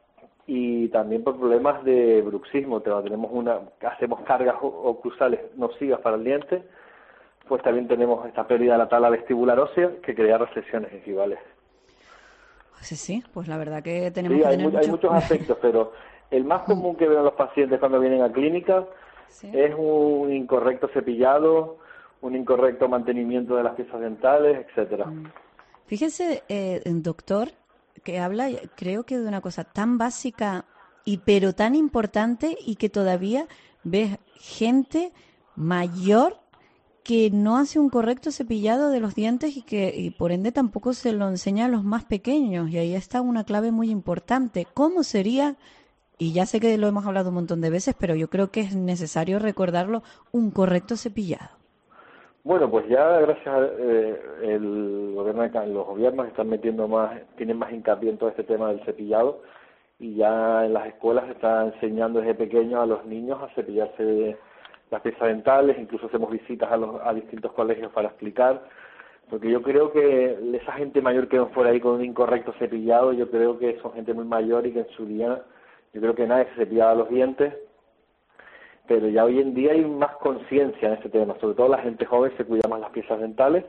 y también por problemas de bruxismo. Tenemos una, hacemos cargas oclusales nocivas para el diente, pues también tenemos esta pérdida de la tala vestibular ósea que crea recesiones gingivales. Sí, sí, pues la verdad que tenemos sí, que hay, tener mu- hay muchos aspectos, pero el más común que ven los pacientes cuando vienen a clínica sí. es un incorrecto cepillado, un incorrecto mantenimiento de las piezas dentales, etcétera. Fíjese, eh, doctor, que habla, creo que de una cosa tan básica y pero tan importante y que todavía ves gente mayor que no hace un correcto cepillado de los dientes y que y por ende tampoco se lo enseña a los más pequeños. Y ahí está una clave muy importante. ¿Cómo sería, y ya sé que lo hemos hablado un montón de veces, pero yo creo que es necesario recordarlo, un correcto cepillado? Bueno, pues ya gracias a eh, el gobierno, los gobiernos están metiendo más, tienen más hincapié en todo este tema del cepillado, y ya en las escuelas se está enseñando desde pequeños a los niños a cepillarse las piezas dentales. Incluso hacemos visitas a, los, a distintos colegios para explicar, porque yo creo que esa gente mayor que nos fuera ahí con un incorrecto cepillado, yo creo que son gente muy mayor y que en su día, yo creo que nadie se cepillaba los dientes, pero ya hoy en día hay más conciencia en este tema, sobre todo la gente joven se cuida más las piezas dentales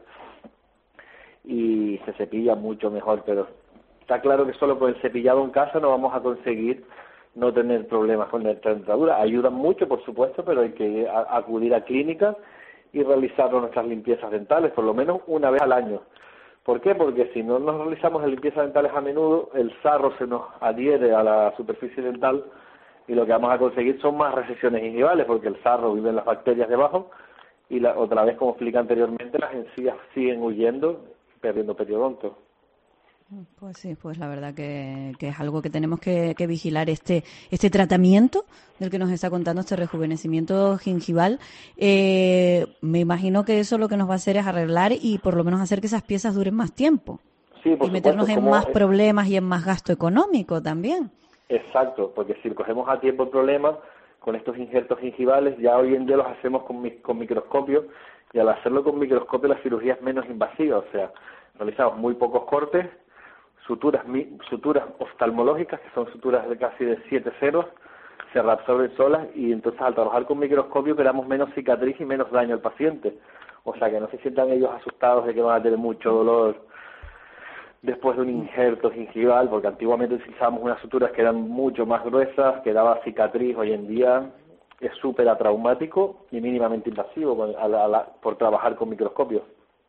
y se cepilla mucho mejor, pero está claro que solo con el cepillado en casa no vamos a conseguir no tener problemas con la dentadura. Ayudan mucho, por supuesto, pero hay que a, acudir a clínicas y realizar nuestras limpiezas dentales, por lo menos una vez al año. ¿Por qué? Porque si no nos realizamos las limpiezas dentales a menudo, el sarro se nos adhiere a la superficie dental y lo que vamos a conseguir son más recesiones gingivales, porque el sarro vive en las bacterias debajo y la, otra vez, como expliqué anteriormente, las encías siguen huyendo, perdiendo periodonto. Pues sí, pues la verdad que, que es algo que tenemos que, que vigilar, este este tratamiento del que nos está contando, este rejuvenecimiento gingival. Eh, me imagino que eso lo que nos va a hacer es arreglar y por lo menos hacer que esas piezas duren más tiempo. Sí, por y meternos supuesto, en más es... problemas y en más gasto económico también. Exacto, porque si cogemos a tiempo el problema con estos injertos gingivales, ya hoy en día los hacemos con, mi, con microscopio, y al hacerlo con microscopio la cirugía es menos invasiva, o sea, realizamos muy pocos cortes, suturas suturas oftalmológicas, que son suturas de casi de siete ceros, se reabsorben solas, y entonces al trabajar con microscopio creamos menos cicatriz y menos daño al paciente. O sea, que no se sientan ellos asustados de que van a tener mucho dolor después de un injerto gingival, porque antiguamente utilizábamos unas suturas que eran mucho más gruesas, que daba cicatriz. Hoy en día es súper atraumático y mínimamente invasivo con, a la, a la, por trabajar con microscopio.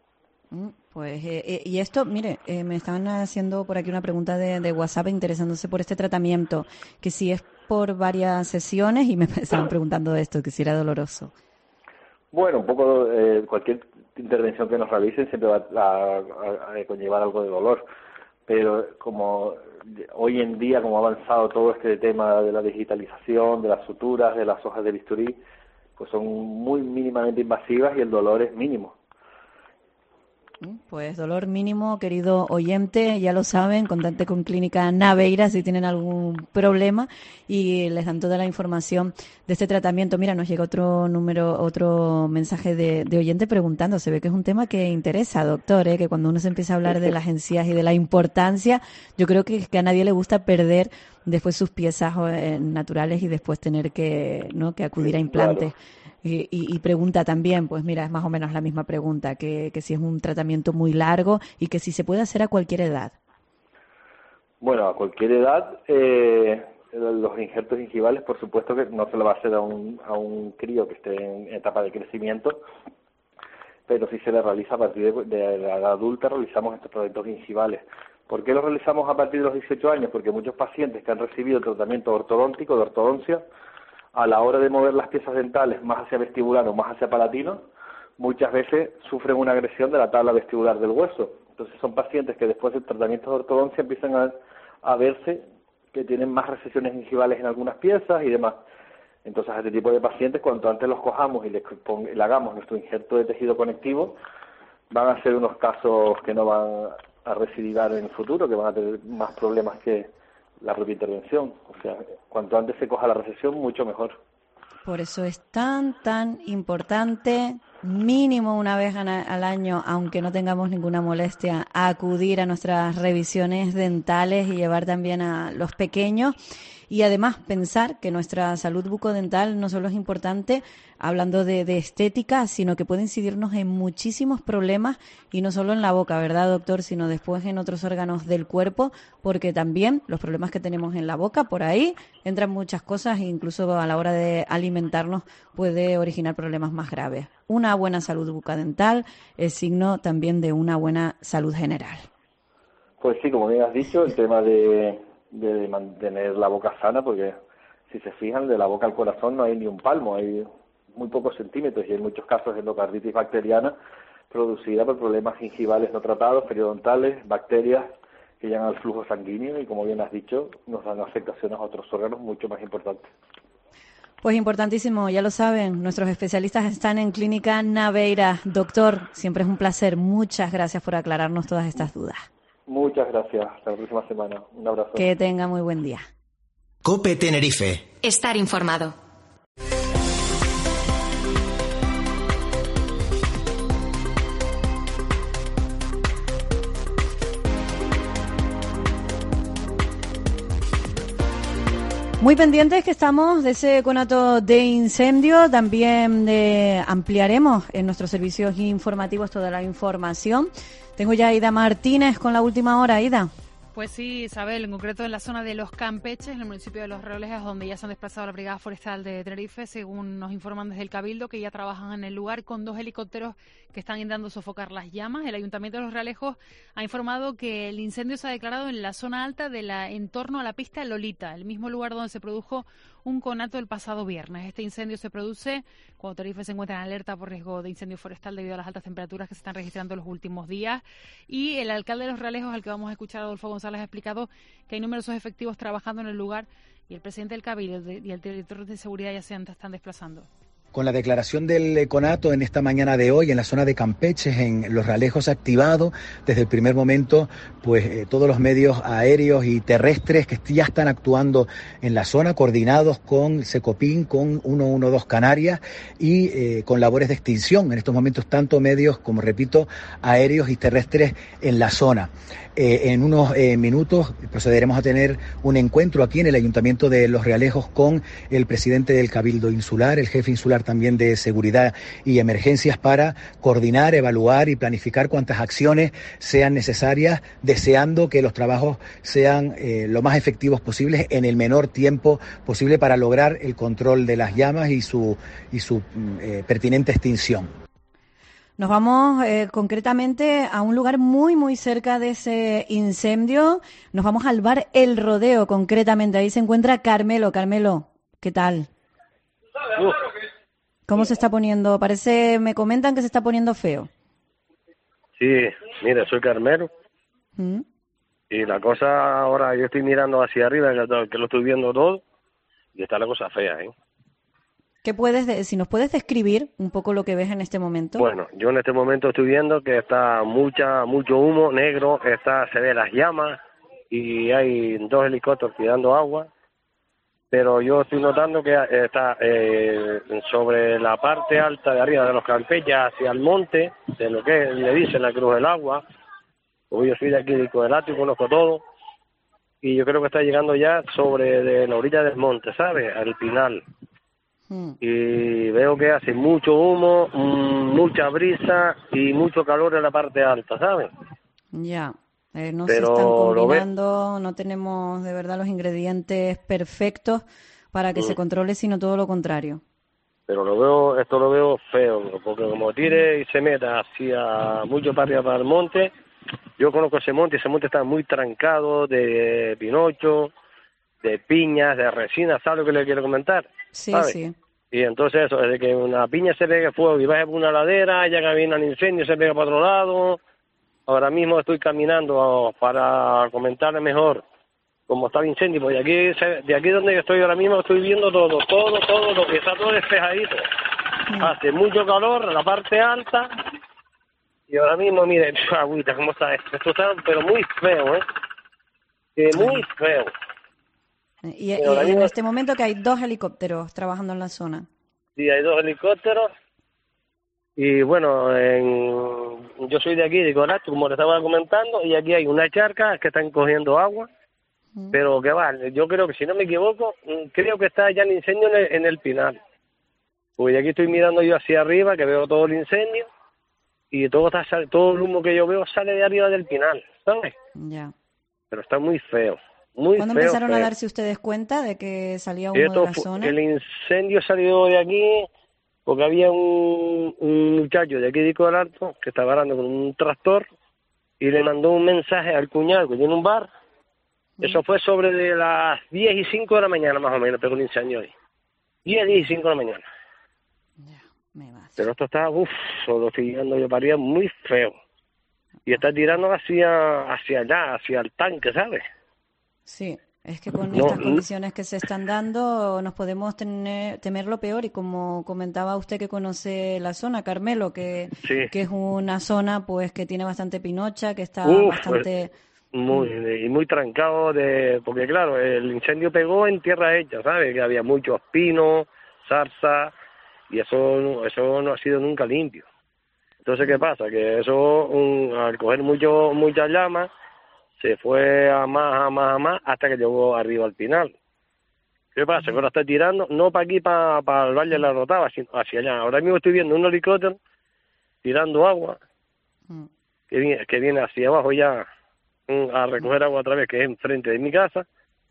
Pues, eh, eh, y esto, mire, eh, me estaban haciendo por aquí una pregunta de, de WhatsApp interesándose por este tratamiento, que si es por varias sesiones, y me estaban preguntando esto, que si era doloroso. Bueno, un poco, eh, cualquier intervención que nos realicen siempre va a, a, a conllevar algo de dolor, pero como hoy en día, como ha avanzado todo este tema de la digitalización, de las suturas, de las hojas de bisturí, pues son muy mínimamente invasivas y el dolor es mínimo. Pues dolor mínimo, querido oyente, ya lo saben, contacte con Clínica Naveira si tienen algún problema y les dan toda la información de este tratamiento. Mira, nos llega otro número, otro mensaje de, de oyente preguntando, se ve que es un tema que interesa, doctor, ¿eh? Que cuando uno se empieza a hablar de las encías y de la importancia, yo creo que, que a nadie le gusta perder después sus piezas eh, naturales y después tener que, ¿no? que acudir a implantes. Claro. Y, y, y pregunta también, pues mira, es más o menos la misma pregunta, que, que si es un tratamiento muy largo y que si se puede hacer a cualquier edad. Bueno, a cualquier edad, eh, los injertos gingivales, por supuesto que no se lo va a hacer a un, a un crío que esté en etapa de crecimiento, pero si se le realiza a partir de, de la edad adulta, realizamos estos tratamientos gingivales. ¿Por qué los realizamos a partir de los dieciocho años? Porque muchos pacientes que han recibido tratamiento ortodóntico, de ortodoncia, a la hora de mover las piezas dentales más hacia vestibular o más hacia palatino, muchas veces sufren una agresión de la tabla vestibular del hueso. Entonces son pacientes que después del tratamiento de ortodoncia empiezan a, a verse que tienen más recesiones gingivales en algunas piezas y demás. Entonces a este tipo de pacientes, cuanto antes los cojamos y les pong- le hagamos nuestro injerto de tejido conectivo, van a ser unos casos que no van a recidivar en el futuro, que van a tener más problemas que la propia intervención. O sea, cuanto antes se coja la recesión, mucho mejor. Por eso es tan, tan importante, mínimo una vez al año, aunque no tengamos ninguna molestia, acudir a nuestras revisiones dentales y llevar también a los pequeños. Y además pensar que nuestra salud bucodental no solo es importante hablando de, de estética, sino que puede incidirnos en muchísimos problemas y no solo en la boca, ¿verdad, doctor? Sino después en otros órganos del cuerpo, porque también los problemas que tenemos en la boca, por ahí entran muchas cosas e incluso a la hora de alimentarnos puede originar problemas más graves. Una buena salud bucodental es signo también de una buena salud general. Pues sí, como bien has dicho, el tema de... de mantener la boca sana, porque si se fijan, de la boca al corazón no hay ni un palmo, hay muy pocos centímetros y en muchos casos endocarditis bacteriana producida por problemas gingivales no tratados, periodontales, bacterias que llegan al flujo sanguíneo y, como bien has dicho, nos dan afectaciones a otros órganos mucho más importantes. Pues importantísimo, ya lo saben, nuestros especialistas están en Clínica Naveira. Doctor, siempre es un placer. Muchas gracias por aclararnos todas estas dudas. Muchas gracias. Hasta la próxima semana. Un abrazo. Que tenga muy buen día. COPE Tenerife. Estar informado. Muy pendientes que estamos de ese conato de incendio. También de, ampliaremos en nuestros servicios informativos toda la información. Tengo ya a Ida Martínez con la última hora. Ida. Pues sí, Isabel, en concreto en la zona de Los Campeches, en el municipio de Los Realejas, donde ya se han desplazado la Brigada Forestal de Tenerife, según nos informan desde el Cabildo, que ya trabajan en el lugar con dos helicópteros que están intentando sofocar las llamas. El Ayuntamiento de Los Realejos ha informado que el incendio se ha declarado en la zona alta de la en torno a la pista Lolita, el mismo lugar donde se produjo un conato el pasado viernes. Este incendio se produce cuando Tenerife se encuentra en alerta por riesgo de incendio forestal debido a las altas temperaturas que se están registrando en los últimos días. Y el alcalde de Los Realejos, al que vamos a escuchar, Adolfo González, ha explicado que hay numerosos efectivos trabajando en el lugar y el presidente del Cabildo y el director de seguridad ya se están desplazando. Con la declaración del conato en esta mañana de hoy en la zona de Campeches, en Los Realejos, activado desde el primer momento pues eh, todos los medios aéreos y terrestres que ya están actuando en la zona, coordinados con Secopin, con ciento doce Canarias y eh, con labores de extinción. En estos momentos tanto medios como, repito, aéreos y terrestres en la zona. Eh, en unos eh, minutos procederemos a tener un encuentro aquí en el Ayuntamiento de Los Realejos con el presidente del Cabildo Insular, el jefe insular también de Seguridad y Emergencias, para coordinar, evaluar y planificar cuantas acciones sean necesarias, deseando que los trabajos sean eh, lo más efectivos posibles en el menor tiempo posible para lograr el control de las llamas y su, y su eh, pertinente extinción. Nos vamos eh, concretamente a un lugar muy, muy cerca de ese incendio. Nos vamos al bar El Rodeo, concretamente. Ahí se encuentra Carmelo. Carmelo, ¿qué tal? Uf. ¿Cómo se está poniendo? Parece, me comentan que se está poniendo feo. Sí, mira, soy Carmelo. ¿Mm? Y la cosa ahora, yo estoy mirando hacia arriba, que lo estoy viendo todo, y está la cosa fea, ¿eh? ¿Qué puedes, de- si nos puedes describir un poco lo que ves en este momento? Bueno, yo en este momento estoy viendo que está mucha mucho humo negro, está se ve las llamas y hay dos helicópteros tirando agua, pero yo estoy notando que está eh, sobre la parte alta de arriba de los Campeches hacia el monte, de lo que le dicen la Cruz del Agua. Pues yo soy de aquí de Codelate y conozco todo, y yo creo que está llegando ya sobre de la orilla del monte, ¿sabes? Al Pinal. Y veo que hace mucho humo, mmm, mucha brisa y mucho calor en la parte alta, ¿sabes? Ya, eh, no Pero se están lo ve- combinando, no tenemos de verdad los ingredientes perfectos para que Mm. se controle, sino todo lo contrario. Pero lo veo, esto lo veo feo, porque como tire y se meta hacia mucho para arriba para el monte, yo conozco ese monte, ese monte está muy trancado de pinocho, de piñas, de resina, ¿sabes lo que le quiero comentar? Sí, ¿Sabes? sí. Y entonces eso, desde que una piña se pegue fuego y baje por una ladera, ya camina el incendio, se pega para otro lado. Ahora mismo estoy caminando para comentarle mejor cómo está el incendio, porque de aquí, se- de aquí donde yo estoy ahora mismo estoy viendo todo, todo, todo, lo que está todo despejadito. Hace mucho calor en la parte alta y ahora mismo, mire, agüita, cómo está esto. Esto está, pero muy feo, ¿eh? Que muy feo. Y, y Pero ahora en mismo- este momento que hay dos helicópteros trabajando en la zona. Sí, hay dos helicópteros. Y bueno, en- yo soy de aquí, de Codelate, como le estaba comentando, y aquí hay una charca que están cogiendo agua. Pero que va, yo creo que si no me equivoco, mm, creo que está ya el incendio en el, en el Pinar. Porque aquí estoy mirando yo hacia arriba, que veo todo el incendio, y todo está sal- todo el humo que yo veo sale de arriba del Pinar, ¿sabes? Ya. Pero está muy feo, muy ¿Cuándo feo. empezaron a feo. darse ustedes cuenta de que salía humo Esto de la fu- zona? El incendio salió de aquí porque había un, un muchacho de aquí de Ico del Alto que estaba hablando con un tractor y le mandó un mensaje al cuñado que tiene un bar. Eso fue sobre de las diez y cinco de la mañana más o menos, pegó el incendio hoy. diez, diez y cinco de la mañana. Pero esto está, uff, solo estoy viendo yo para arriba muy feo. Y está tirando hacia, hacia allá, hacia el tanque, ¿sabes? Sí, es que con No, estas no. condiciones que se están dando nos podemos tener, temer lo peor, y como comentaba usted que conoce la zona, Carmelo, que, Sí. que es una zona pues que tiene bastante pinocha, que está Uf, bastante... Muy, y muy trancado, de porque claro, el incendio pegó en tierra hecha, ¿sabes? Que había muchos pinos, zarza, y eso, no- eso no ha sido nunca limpio. Entonces, ¿qué pasa? Que eso, un, al coger mucho muchas llamas, se fue a más, a más, a más, hasta que llegó arriba al final. ¿Qué pasa? Que ahora está tirando, no para aquí, para, para el Valle de la Rotava, sino hacia allá. Ahora mismo estoy viendo un helicóptero tirando agua, que viene, que viene hacia abajo ya mm, a recoger agua otra vez, que es enfrente de mi casa.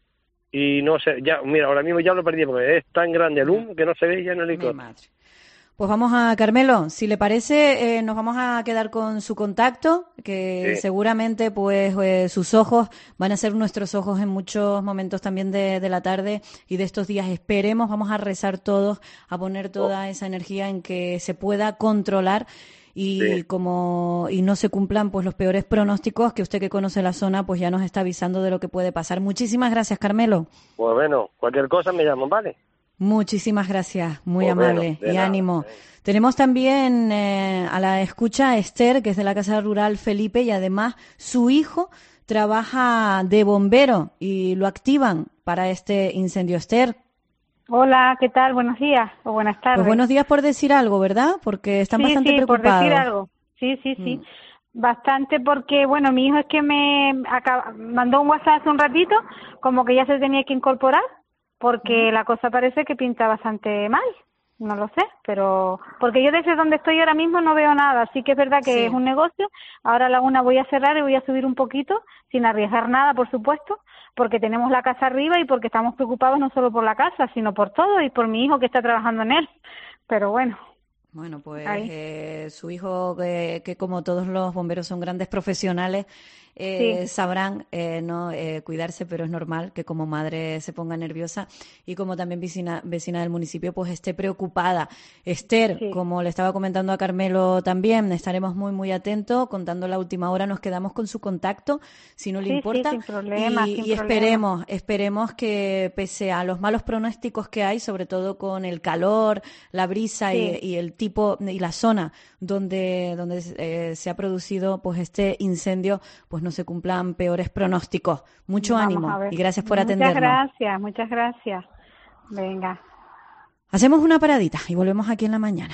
Y no sé, ya, mira, ahora mismo ya lo perdí, porque es tan grande el humo que no se ve ya en el helicóptero. Pues vamos a, Carmelo, si le parece, eh, nos vamos a quedar con su contacto, que Sí. seguramente pues eh, sus ojos van a ser nuestros ojos en muchos momentos también de, de la tarde y de estos días. Esperemos, vamos a rezar todos, a poner toda esa energía en que se pueda controlar y Sí. como y no se cumplan pues los peores pronósticos, que usted que conoce la zona pues ya nos está avisando de lo que puede pasar. Muchísimas gracias, Carmelo. Pues bueno, cualquier cosa me llaman, ¿vale? Muchísimas gracias, muy Pues bueno, amable de y nada. ánimo. Tenemos también eh, a la escucha a Esther, que es de la Casa Rural Felipe, y además su hijo trabaja de bombero y lo activan para este incendio. Esther, Hola, ¿qué tal? Buenos días o buenas tardes. pues buenos días por decir algo, ¿verdad? Porque están sí, bastante sí, preocupados. por decir algo. Sí, sí, sí. Bastante porque, bueno, mi hijo es que me acaba- mandó un WhatsApp hace un ratito, como que ya se tenía que incorporar, porque la cosa parece que pinta bastante mal. No lo sé, pero porque yo desde donde estoy ahora mismo no veo nada, así que es verdad que Sí. es un negocio. Ahora a la una voy a cerrar y voy a subir un poquito, sin arriesgar nada, por supuesto, porque tenemos la casa arriba y porque estamos preocupados no solo por la casa, sino por todo y por mi hijo que está trabajando en él. Pero bueno. Bueno, pues Ahí. eh, su hijo, que, que como todos los bomberos son grandes profesionales, eh, Sí. sabrán eh, no eh, cuidarse, pero es normal que como madre se ponga nerviosa y como también vecina, vecina del municipio, pues esté preocupada. Esther, Sí. como le estaba comentando a Carmelo también, estaremos muy, muy atentos, contando la última hora, nos quedamos con su contacto, si no le Sí, sí, importa. sin problema, y sin y problema. esperemos, esperemos que pese a los malos pronósticos que hay, sobre todo con el calor, la brisa Sí. y, y el tipo y la zona donde donde eh, se ha producido pues este incendio, pues no se cumplan peores pronósticos. Mucho Vamos ánimo a ver. y gracias por Muchas atendernos. gracias, muchas gracias. Venga. Hacemos una paradita y volvemos aquí en la mañana.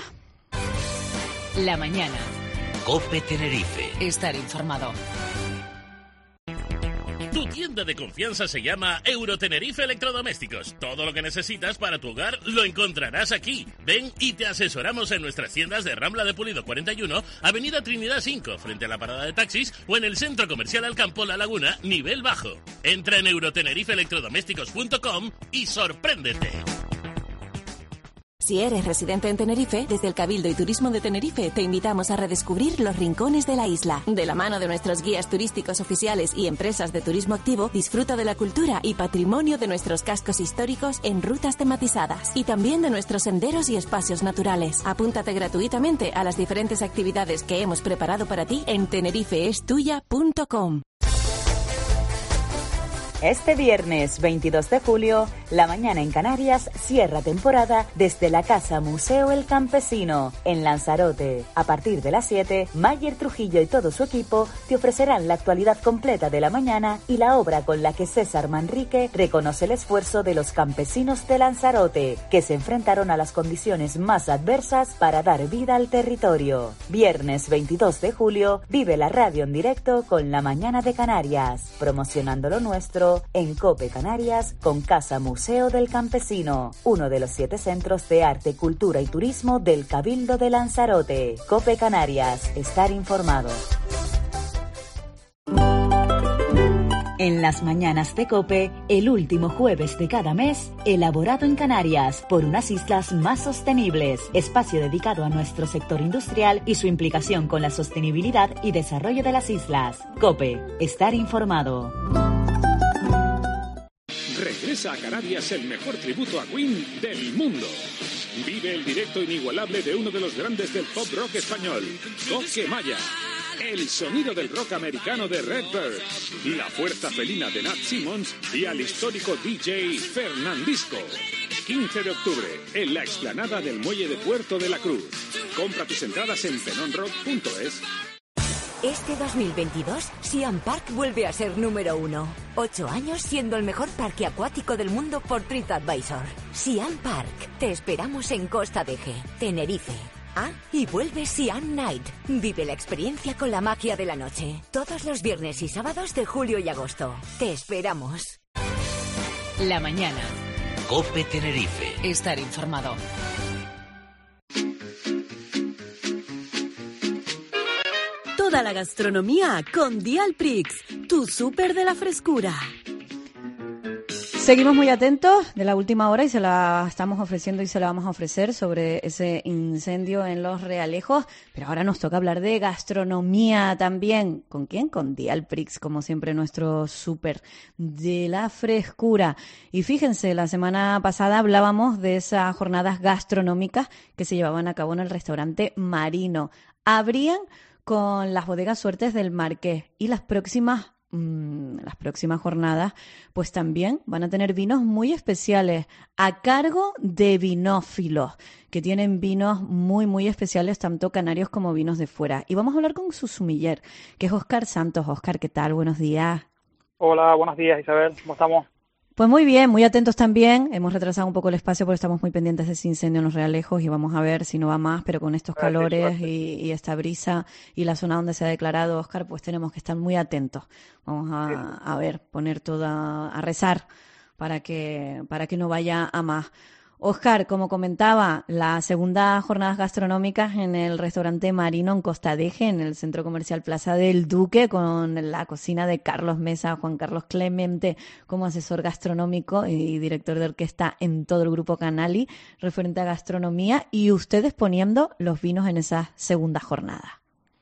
La mañana. COPE Tenerife. Estar informado. Tu tienda de confianza se llama Eurotenerife Electrodomésticos. Todo lo que necesitas para tu hogar lo encontrarás aquí. Ven y te asesoramos en nuestras tiendas de Rambla de Pulido cuarenta y uno, Avenida Trinidad cinco, frente a la parada de taxis, o en el Centro Comercial Alcampo La Laguna, nivel bajo. Entra en eurotenerife electrodomésticos punto com y sorpréndete. Si eres residente en Tenerife, desde el Cabildo y Turismo de Tenerife te invitamos a redescubrir los rincones de la isla. De la mano de nuestros guías turísticos oficiales y empresas de turismo activo, disfruta de la cultura y patrimonio de nuestros cascos históricos en rutas tematizadas y también de nuestros senderos y espacios naturales. Apúntate gratuitamente a las diferentes actividades que hemos preparado para ti en tenerife es tuya punto com. Este viernes veintidós de julio, La Mañana en Canarias cierra temporada desde la Casa Museo El Campesino, en Lanzarote. A partir de las siete, Mayer Trujillo y todo su equipo te ofrecerán la actualidad completa de la mañana y la obra con la que César Manrique reconoce el esfuerzo de los campesinos de Lanzarote, que se enfrentaron a las condiciones más adversas para dar vida al territorio. Viernes veintidós de julio, vive la radio en directo con La Mañana de Canarias, promocionando lo nuestro en COPE Canarias con Casa Museo del Campesino, uno de los siete centros de arte, cultura y turismo del Cabildo de Lanzarote. COPE Canarias, estar informado. En las mañanas de COPE, el último jueves de cada mes, elaborado en Canarias por unas islas más sostenibles, espacio dedicado a nuestro sector industrial y su implicación con la sostenibilidad y desarrollo de las islas. COPE, estar informado. Regresa a Canarias el mejor tributo a Queen del mundo. Vive el directo inigualable de uno de los grandes del pop rock español, Coque Maya. El sonido del rock americano de Redbird, la fuerza felina de Nat Simmons y al histórico D J Fernandisco. quince de octubre, en la explanada del Muelle de Puerto de la Cruz. Compra tus entradas en penonrock punto es. Este dos mil veintidós, Siam Park vuelve a ser número uno. Ocho años siendo el mejor parque acuático del mundo por TripAdvisor. Siam Park. Te esperamos en Costa de Eje, Tenerife. Ah, y vuelve Siam Night. Vive la experiencia con la magia de la noche. Todos los viernes y sábados de julio y agosto. Te esperamos. La mañana. COPE Tenerife. Estar informado. Toda la gastronomía con Dialprix, tu súper de la frescura. Seguimos muy atentos de la última hora y se la estamos ofreciendo y se la vamos a ofrecer sobre ese incendio en Los Realejos, pero ahora nos toca hablar de gastronomía también. ¿Con quién? Con Dialprix, como siempre, nuestro súper de la frescura. Y fíjense, la semana pasada hablábamos de esas jornadas gastronómicas que se llevaban a cabo en el restaurante Marino. Abrían con las bodegas Suertes del Marqués y las próximas las próximas jornadas pues también van a tener vinos muy especiales a cargo de vinófilos que tienen vinos muy muy especiales, tanto canarios como vinos de fuera. Y vamos a hablar con su sumiller, que es Óscar Santos. Óscar, ¿qué tal? Buenos días. Hola, buenos días, Isabel. ¿Cómo estamos? Pues muy bien, muy atentos también. Hemos retrasado un poco el espacio porque estamos muy pendientes de ese incendio en Los Realejos y vamos a ver si no va más, pero con estos calores y, y esta brisa y la zona donde se ha declarado, Óscar, pues tenemos que estar muy atentos. Vamos a, a ver, poner toda, a rezar para que, para que no vaya a más. Óscar, como comentaba, la segunda jornadas gastronómicas en el restaurante Marino en Costa de Eje, en el Centro Comercial Plaza del Duque, con la cocina de Carlos Mesa, Juan Carlos Clemente como asesor gastronómico y director de orquesta en todo el grupo Canali, referente a gastronomía, y ustedes poniendo los vinos en esa segunda jornada.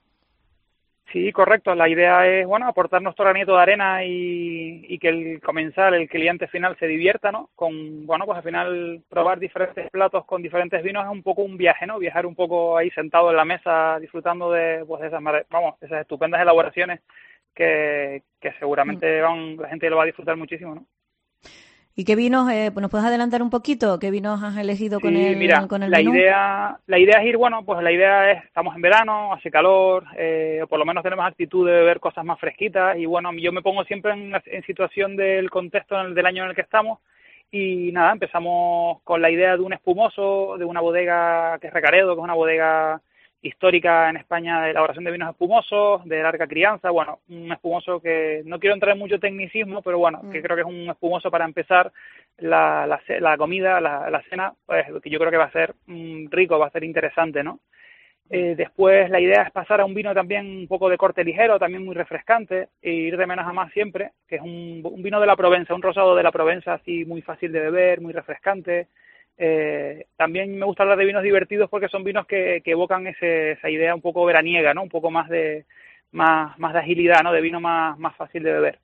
Sí, correcto. La idea es, bueno, aportar nuestro granito de arena y, y que el comensal, el cliente final se divierta, ¿no? Con, bueno, pues al final probar diferentes platos con diferentes vinos es un poco un viaje, ¿no? Viajar un poco ahí sentado en la mesa disfrutando de, pues, de esas, vamos, esas estupendas elaboraciones que, que seguramente van, la gente lo va a disfrutar muchísimo, ¿no? ¿Y qué vinos, eh, nos puedes adelantar un poquito? ¿Qué vinos has elegido con sí, el, mira, con el la menú? idea, la idea es ir, bueno, pues la idea es, estamos en verano, hace calor, eh, o por lo menos tenemos actitud de beber cosas más fresquitas, y bueno, yo me pongo siempre en, en situación del contexto en el, del año en el que estamos, y nada, empezamos con la idea de un espumoso, de una bodega que es Recaredo, que es una bodega histórica en España de elaboración de vinos espumosos, de larga crianza. Bueno, un espumoso que no quiero entrar en mucho tecnicismo, pero bueno, mm. que creo que es un espumoso para empezar la, la, la comida, la, la cena, pues que yo creo que va a ser mm, rico, va a ser interesante, ¿no? Eh, después la idea es pasar a un vino también un poco de corte ligero, también muy refrescante, e ir de menos a más siempre, que es un, un vino de la Provenza, un rosado de la Provenza, así muy fácil de beber, muy refrescante. Eh, también me gusta hablar de vinos divertidos porque son vinos que, que evocan ese, esa idea un poco veraniega, ¿no? Un poco más de más, más de agilidad, ¿no? De vino más, más fácil de beber.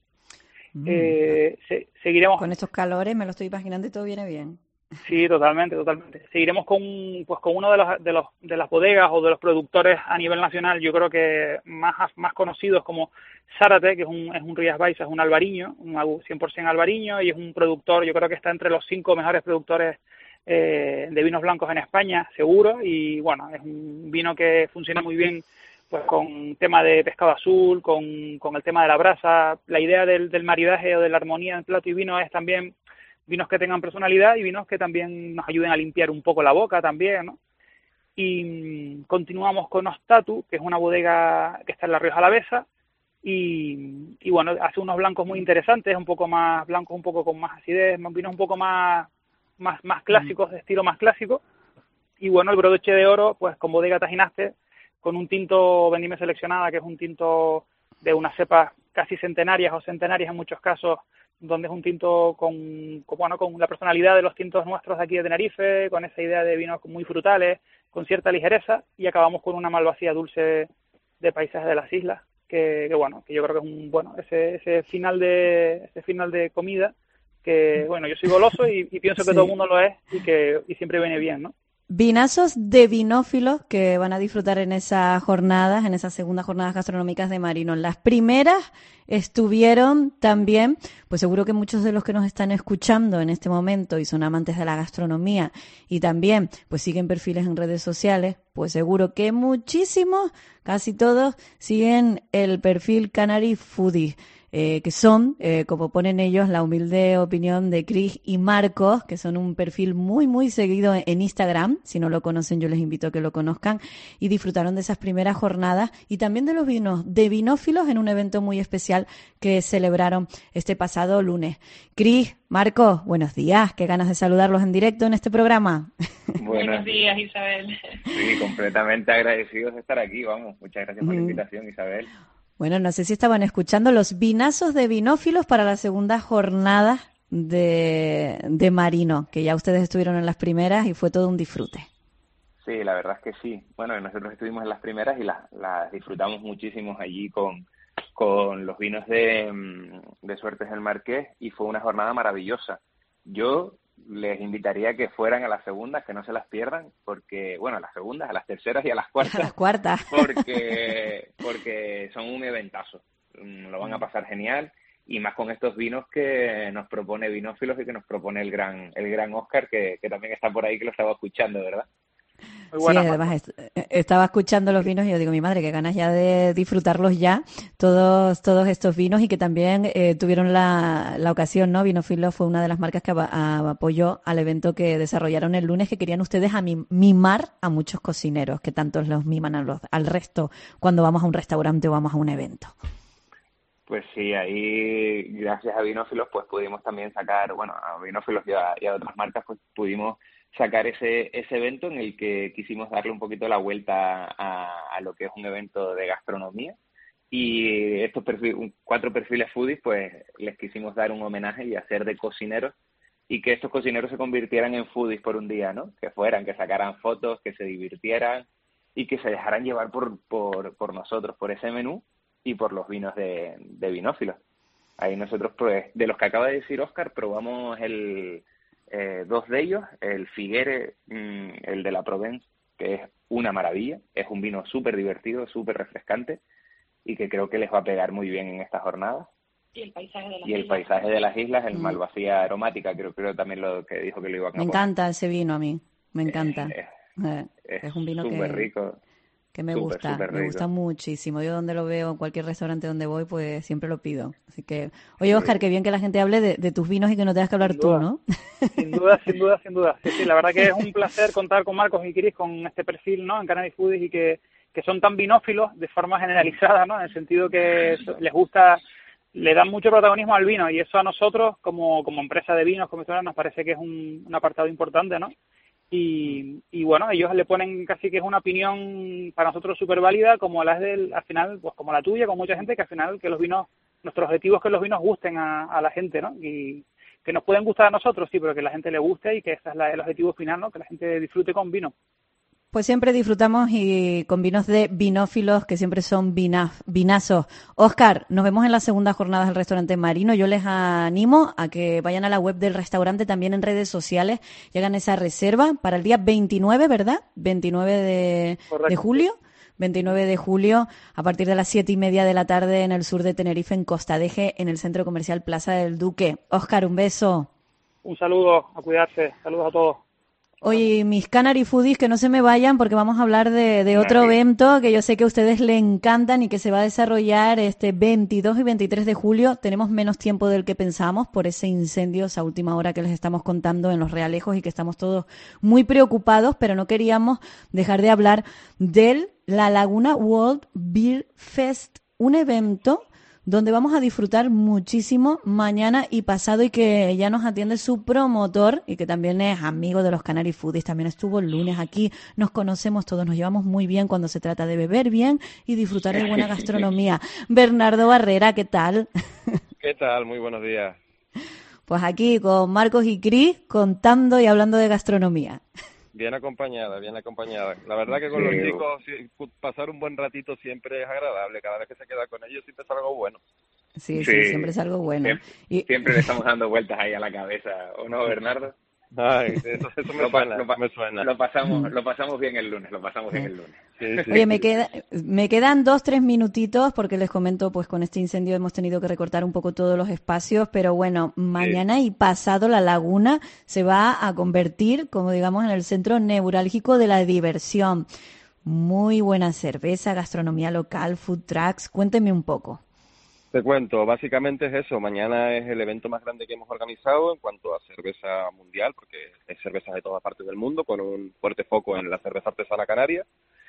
Mm. Eh, se, seguiremos con estos calores, me lo estoy imaginando y todo viene bien. Sí, totalmente, totalmente. Seguiremos con pues con uno de los de los de las bodegas o de los productores a nivel nacional, yo creo que más más conocidos, como Zárate, que es un es un Rías Baixas, es un albariño, un cien por ciento albariño, y es un productor, yo creo que está entre los cinco mejores productores eh, de vinos blancos en España, seguro, y bueno, es un vino que funciona muy bien pues con tema de pescado azul, con, con el tema de la brasa. La idea del, del maridaje o de la armonía en plato y vino es también vinos que tengan personalidad y vinos que también nos ayuden a limpiar un poco la boca también, ¿no? Y mmm, continuamos con Ostatu, que es una bodega que está en La Rioja Alavesa, y, y bueno, hace unos blancos muy interesantes, un poco más blancos, un poco con más acidez, vinos un poco más más más clásicos, de estilo más clásico. Y bueno, el brodoche de oro, pues con bodega Tajinaste, con un tinto Vendimia Seleccionada, que es un tinto de unas cepas casi centenarias o centenarias en muchos casos, donde es un tinto con, con, bueno, con la personalidad de los tintos nuestros de aquí de Tenerife, con esa idea de vinos muy frutales, con cierta ligereza, y acabamos con una malvasía dulce de Paisajes de las Islas, que, que bueno, que yo creo que es un, bueno, ese, ese final de, ese final de comida, que bueno, yo soy goloso y, y pienso que Sí. todo el mundo lo es y que y siempre viene bien, ¿no? Vinazos de vinófilos que van a disfrutar en esas jornadas, en esas segundas jornadas gastronómicas de Marino. Las primeras estuvieron también, pues seguro que muchos de los que nos están escuchando en este momento y son amantes de la gastronomía y también pues siguen perfiles en redes sociales, pues seguro que muchísimos, casi todos, siguen el perfil Canary Foodie. Eh, que son, eh, como ponen ellos, la humilde opinión de Chris y Marcos, que son un perfil muy, muy seguido en Instagram. Si no lo conocen, yo les invito a que lo conozcan. Y disfrutaron de esas primeras jornadas y también de los vinos de vinófilos en un evento muy especial que celebraron este pasado lunes. Chris, Marcos, buenos días. Qué ganas de saludarlos en directo en este programa. Buenos días, Isabel. Sí, completamente agradecidos de estar aquí, vamos. Muchas gracias por la Mm. invitación, Isabel. Bueno, no sé si estaban escuchando los vinazos de vinófilos para la segunda jornada de, de Marino, que ya ustedes estuvieron en las primeras y fue todo un disfrute. Sí, la verdad es que sí. Bueno, nosotros estuvimos en las primeras y las, las disfrutamos muchísimo allí con, con los vinos de, mm, de Suertes del Marqués y fue una jornada maravillosa. Yo les invitaría a que fueran a las segundas, que no se las pierdan, porque, bueno, a las segundas, a las terceras y a las cuartas. A las cuartas. Porque, porque son un eventazo. Mm, Lo van a pasar genial y más con estos vinos que nos propone Vinófilos y que nos propone el gran el gran Óscar, que, que también está por ahí, que lo estaba escuchando, ¿verdad? Sí, además est- estaba escuchando los vinos y yo digo, mi madre, qué ganas ya de disfrutarlos ya, todos todos estos vinos y que también eh, tuvieron la, la ocasión, ¿no? Vinofilo fue una de las marcas que aba- a- apoyó al evento que desarrollaron el lunes, que querían ustedes a mim- mimar a muchos cocineros, que tantos los miman a los, al resto cuando vamos a un restaurante o vamos a un evento. Pues sí, ahí gracias a Vinófilos pues pudimos también sacar, bueno, a Vinófilos y a, y a otras marcas pues pudimos sacar ese ese evento en el que quisimos darle un poquito la vuelta a, a lo que es un evento de gastronomía y estos perfil, cuatro perfiles foodies pues les quisimos dar un homenaje y hacer de cocineros y que estos cocineros se convirtieran en foodies por un día, ¿no? Que fueran, que sacaran fotos, que se divirtieran y que se dejaran llevar por por, por nosotros, por ese menú y por los vinos de, de Vinófilos. Ahí nosotros, pues, de los que acaba de decir Óscar, probamos el eh, dos de ellos, el Figuere, mmm, el de la Provence, que es una maravilla, es un vino súper divertido, súper refrescante y que creo que les va a pegar muy bien en esta jornada. Y el paisaje de las Y el islas. paisaje de las islas, el Mm. Malvasía aromática, creo creo también lo que dijo que lo iban a Me poner. encanta ese vino a mí, me encanta. Eh, Eh, es es un vino súper que, rico. que me Súper, gusta, súper me rico. gusta muchísimo. Yo donde lo veo, en cualquier restaurante donde voy, pues siempre lo pido. Así que, oye, Óscar, qué bien que la gente hable de, de tus vinos y que no tengas que hablar Sin tú, duda. ¿no? Sin duda, sin duda, sin duda. Sí, sí, la verdad que es un placer contar con Marcos y Chris con este perfil, ¿no? En Canary Foodies y que, que son tan vinófilos de forma generalizada, ¿no? En el sentido que eso- les gusta, le dan mucho protagonismo al vino y eso a nosotros como, como empresa de vinos, como nos parece que es un, un apartado importante, ¿no? Y, y bueno, ellos le ponen casi que es una opinión para nosotros súper válida, como la es del, al final, pues como la tuya, con mucha gente, que al final que los vinos, nuestro objetivo es que los vinos gusten a, a la gente, ¿no? Y que nos pueden gustar a nosotros, sí, pero que la gente le guste y que ese es la- el objetivo final, ¿no? Que la gente disfrute con vino. Pues siempre disfrutamos y con vinos de vinófilos que siempre son vina- vinazos. Óscar, nos vemos en las segundas jornadas del restaurante Marino. Yo les animo a que vayan a la web del restaurante, también en redes sociales, y hagan esa reserva para el día veintinueve, ¿verdad? veintinueve de, Correcto. de julio. veintinueve de julio, a partir de las siete y media de la tarde en el sur de Tenerife, en Costa Deje, en el Centro Comercial Plaza del Duque. Óscar, un beso. Un saludo, a cuidarse. Saludos a todos. Oye, mis Canary Foodies, que no se me vayan porque vamos a hablar de, de otro Vale. evento que yo sé que a ustedes le encantan y que se va a desarrollar este veintidós y veintitrés de julio. Tenemos menos tiempo del que pensamos por ese incendio, esa última hora que les estamos contando en Los Realejos y que estamos todos muy preocupados, pero no queríamos dejar de hablar del La Laguna World Beer Fest, un evento donde vamos a disfrutar muchísimo mañana y pasado y que ya nos atiende su promotor y que también es amigo de los Canary Foodies. También estuvo el lunes aquí, nos conocemos todos, nos llevamos muy bien cuando se trata de beber bien y disfrutar de buena gastronomía. Bernardo Barrera, ¿qué tal? ¿Qué tal? Muy buenos días. Pues aquí con Marcos y Cris contando y hablando de gastronomía. Bien acompañada, bien acompañada. La verdad que con los Sí. chicos sí, pasar un buen ratito siempre es agradable. Cada vez que se queda con ellos siempre es algo bueno. Sí, sí, sí, siempre es algo bueno. Siempre, y... siempre le estamos dando vueltas ahí a la cabeza, ¿o no, Bernardo? Ay, eso, eso me, lo, suena, lo, me suena. Lo pasamos, lo pasamos bien el lunes, lo pasamos bien el lunes. Sí, sí. Oye, me, queda, me quedan dos, tres minutitos porque les comento, pues con este incendio hemos tenido que recortar un poco todos los espacios, pero bueno, mañana sí. y pasado la laguna se va a convertir, como digamos, en el centro neurálgico de la diversión. Muy buena cerveza, gastronomía local, food trucks. Cuénteme un poco. Te cuento, básicamente es eso. Mañana es el evento más grande que hemos organizado en cuanto a cerveza mundial, porque es cervezas de todas partes del mundo, con un fuerte foco en la cerveza artesana canaria.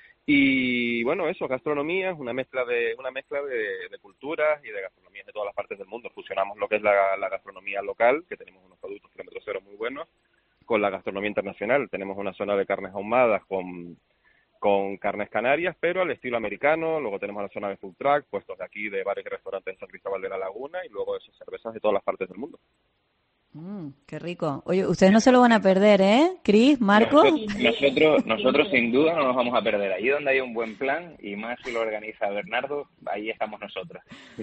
Y bueno, eso, gastronomía, es una mezcla de una mezcla de, de culturas y de gastronomías de todas las partes del mundo. Fusionamos lo que es la, la gastronomía local, que tenemos unos productos kilómetro cero muy buenos, con la gastronomía internacional. Tenemos una zona de carnes ahumadas con... con carnes canarias, pero al estilo americano. Luego tenemos la zona de food truck, puestos de aquí de bares y restaurantes de San Cristóbal de la Laguna, y luego esas cervezas de todas las partes del mundo. Mm, qué rico. Oye, ustedes no se lo van a perder, ¿eh? Cris, Marco. Nosotros, nosotros, nosotros sin duda no nos vamos a perder. Ahí donde hay un buen plan, y más si lo organiza Bernardo, ahí estamos nosotros.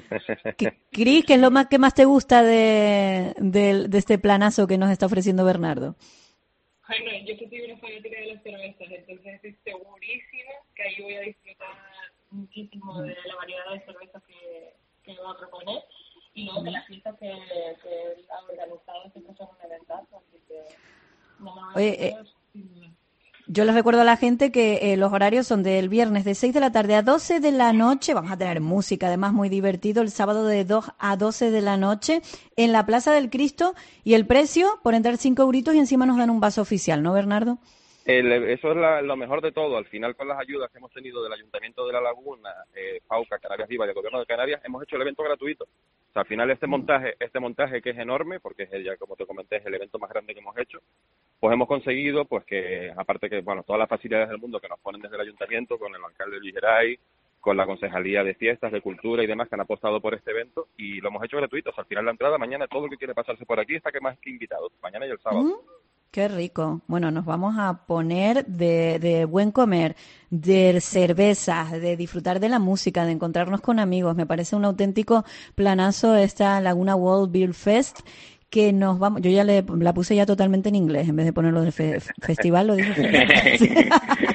Cris, ¿qué es lo más que más te gusta de, de, de este planazo que nos está ofreciendo Bernardo? Bueno, yo que soy una fanática de las cervezas, entonces estoy segurísima que ahí voy a disfrutar muchísimo de la variedad de cervezas que, que va a proponer, y luego que las fiestas que, que ha organizado siempre son un eventazo, así que no me voy a Oye, perder, eh, sin duda. Yo les recuerdo a la gente que eh, los horarios son del viernes de seis de la tarde a doce de la noche. Vamos a tener música, además muy divertido, el sábado de dos a doce de la noche en la Plaza del Cristo. Y el precio, por entrar cinco euritos y encima nos dan un vaso oficial, ¿no, Bernardo? El, eso es la, lo mejor de todo. Al final, con las ayudas que hemos tenido del Ayuntamiento de La Laguna, eh, Pauca, Canarias Viva y el Gobierno de Canarias, hemos hecho el evento gratuito. O sea, al final este montaje, este montaje que es enorme, porque es el, ya como te comenté, es el evento más grande que hemos hecho, pues hemos conseguido, pues que, aparte que, bueno, todas las facilidades del mundo que nos ponen desde el Ayuntamiento, con el alcalde Luis Geray, con la Concejalía de Fiestas, de Cultura y demás, que han apostado por este evento, y lo hemos hecho gratuito. O sea, al final la entrada, mañana todo el que quiere pasarse por aquí está que más que invitado, mañana y el sábado. ¿Mm? Qué rico. Bueno, nos vamos a poner de, de buen comer, de cervezas, de disfrutar de la música, de encontrarnos con amigos. Me parece un auténtico planazo esta Laguna World Beer Fest, que nos vamos, yo ya le, la puse ya totalmente en inglés, en vez de ponerlo de fe, festival, lo dije.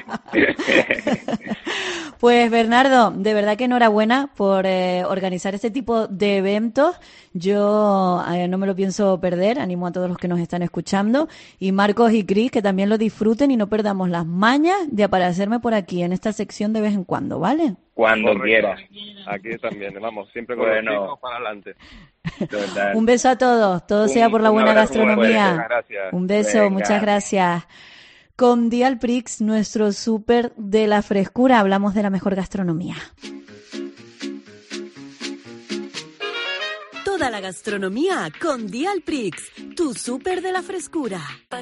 Pues Bernardo, de verdad que enhorabuena por eh, organizar este tipo de eventos. Yo eh, no me lo pienso perder, animo a todos los que nos están escuchando. Y Marcos y Cris, que también lo disfruten y no perdamos las mañas de aparecerme por aquí en esta sección de vez en cuando, ¿vale? Cuando quieras. Aquí también, vamos, siempre con bueno. los chicos para adelante. Un beso a todos, todo un, sea por la buena gastronomía. Un beso, Venga. Muchas gracias. Con Dial Prix, nuestro súper de la frescura, hablamos de la mejor gastronomía. Toda la gastronomía con Dial Prix, tu súper de la frescura.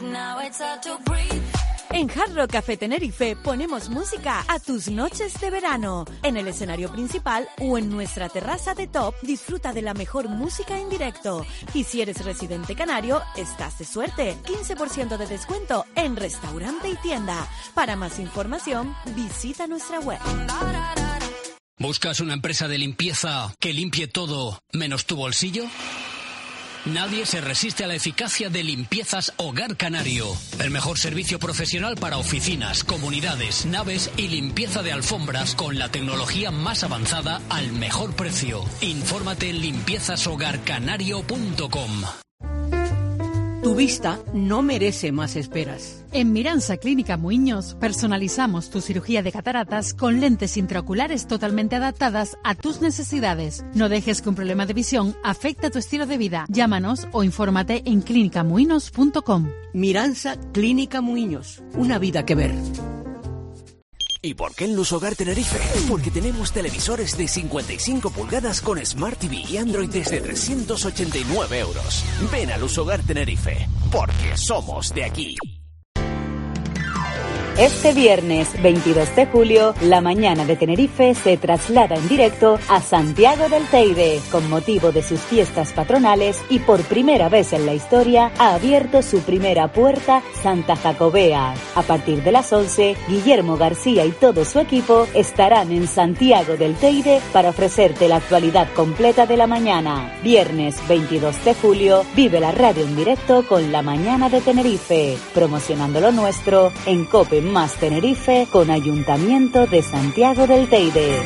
En Hard Rock Café Tenerife ponemos música a tus noches de verano. En el escenario principal o en nuestra terraza de top, disfruta de la mejor música en directo. Y si eres residente canario, estás de suerte. quince por ciento de descuento en restaurante y tienda. Para más información, visita nuestra web. ¿Buscas una empresa de limpieza que limpie todo menos tu bolsillo? Nadie se resiste a la eficacia de Limpiezas Hogar Canario. El mejor servicio profesional para oficinas, comunidades, naves y limpieza de alfombras con la tecnología más avanzada al mejor precio. Infórmate en limpiezas hogar canario punto com. Tu vista no merece más esperas. En Miransa Clínica Muiños personalizamos tu cirugía de cataratas con lentes intraoculares totalmente adaptadas a tus necesidades. No dejes que un problema de visión afecte a tu estilo de vida. Llámanos o infórmate en clínica muiños punto com. Miransa Clínica Muiños, una vida que ver. ¿Y por qué en Luz Hogar Tenerife? Porque tenemos televisores de cincuenta y cinco pulgadas con Smart T V y Android desde trescientos ochenta y nueve euros. Ven a Luz Hogar Tenerife, porque somos de aquí. Este viernes veintidós de julio, la mañana de Tenerife se traslada en directo a Santiago del Teide. Con motivo de sus fiestas patronales y por primera vez en la historia, ha abierto su primera puerta Santa Jacobea. A partir de las once, Guillermo García y todo su equipo estarán en Santiago del Teide para ofrecerte la actualidad completa de la mañana. Viernes veintidós de julio, vive la radio en directo con la mañana de Tenerife, promocionando lo nuestro en COPE más Tenerife con Ayuntamiento de Santiago del Teide.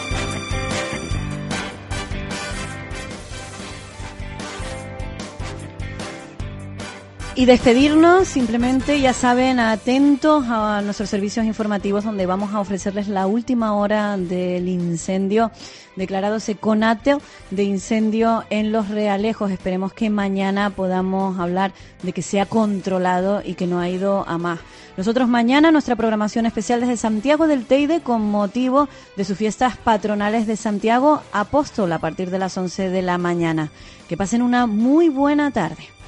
Y despedirnos, simplemente, ya saben, atentos a nuestros servicios informativos donde vamos a ofrecerles la última hora del incendio declarado ese conato de incendio en Los Realejos. Esperemos que mañana podamos hablar de que se ha controlado y que no ha ido a más. Nosotros mañana nuestra programación especial desde Santiago del Teide con motivo de sus fiestas patronales de Santiago Apóstol a partir de las once de la mañana. Que pasen una muy buena tarde.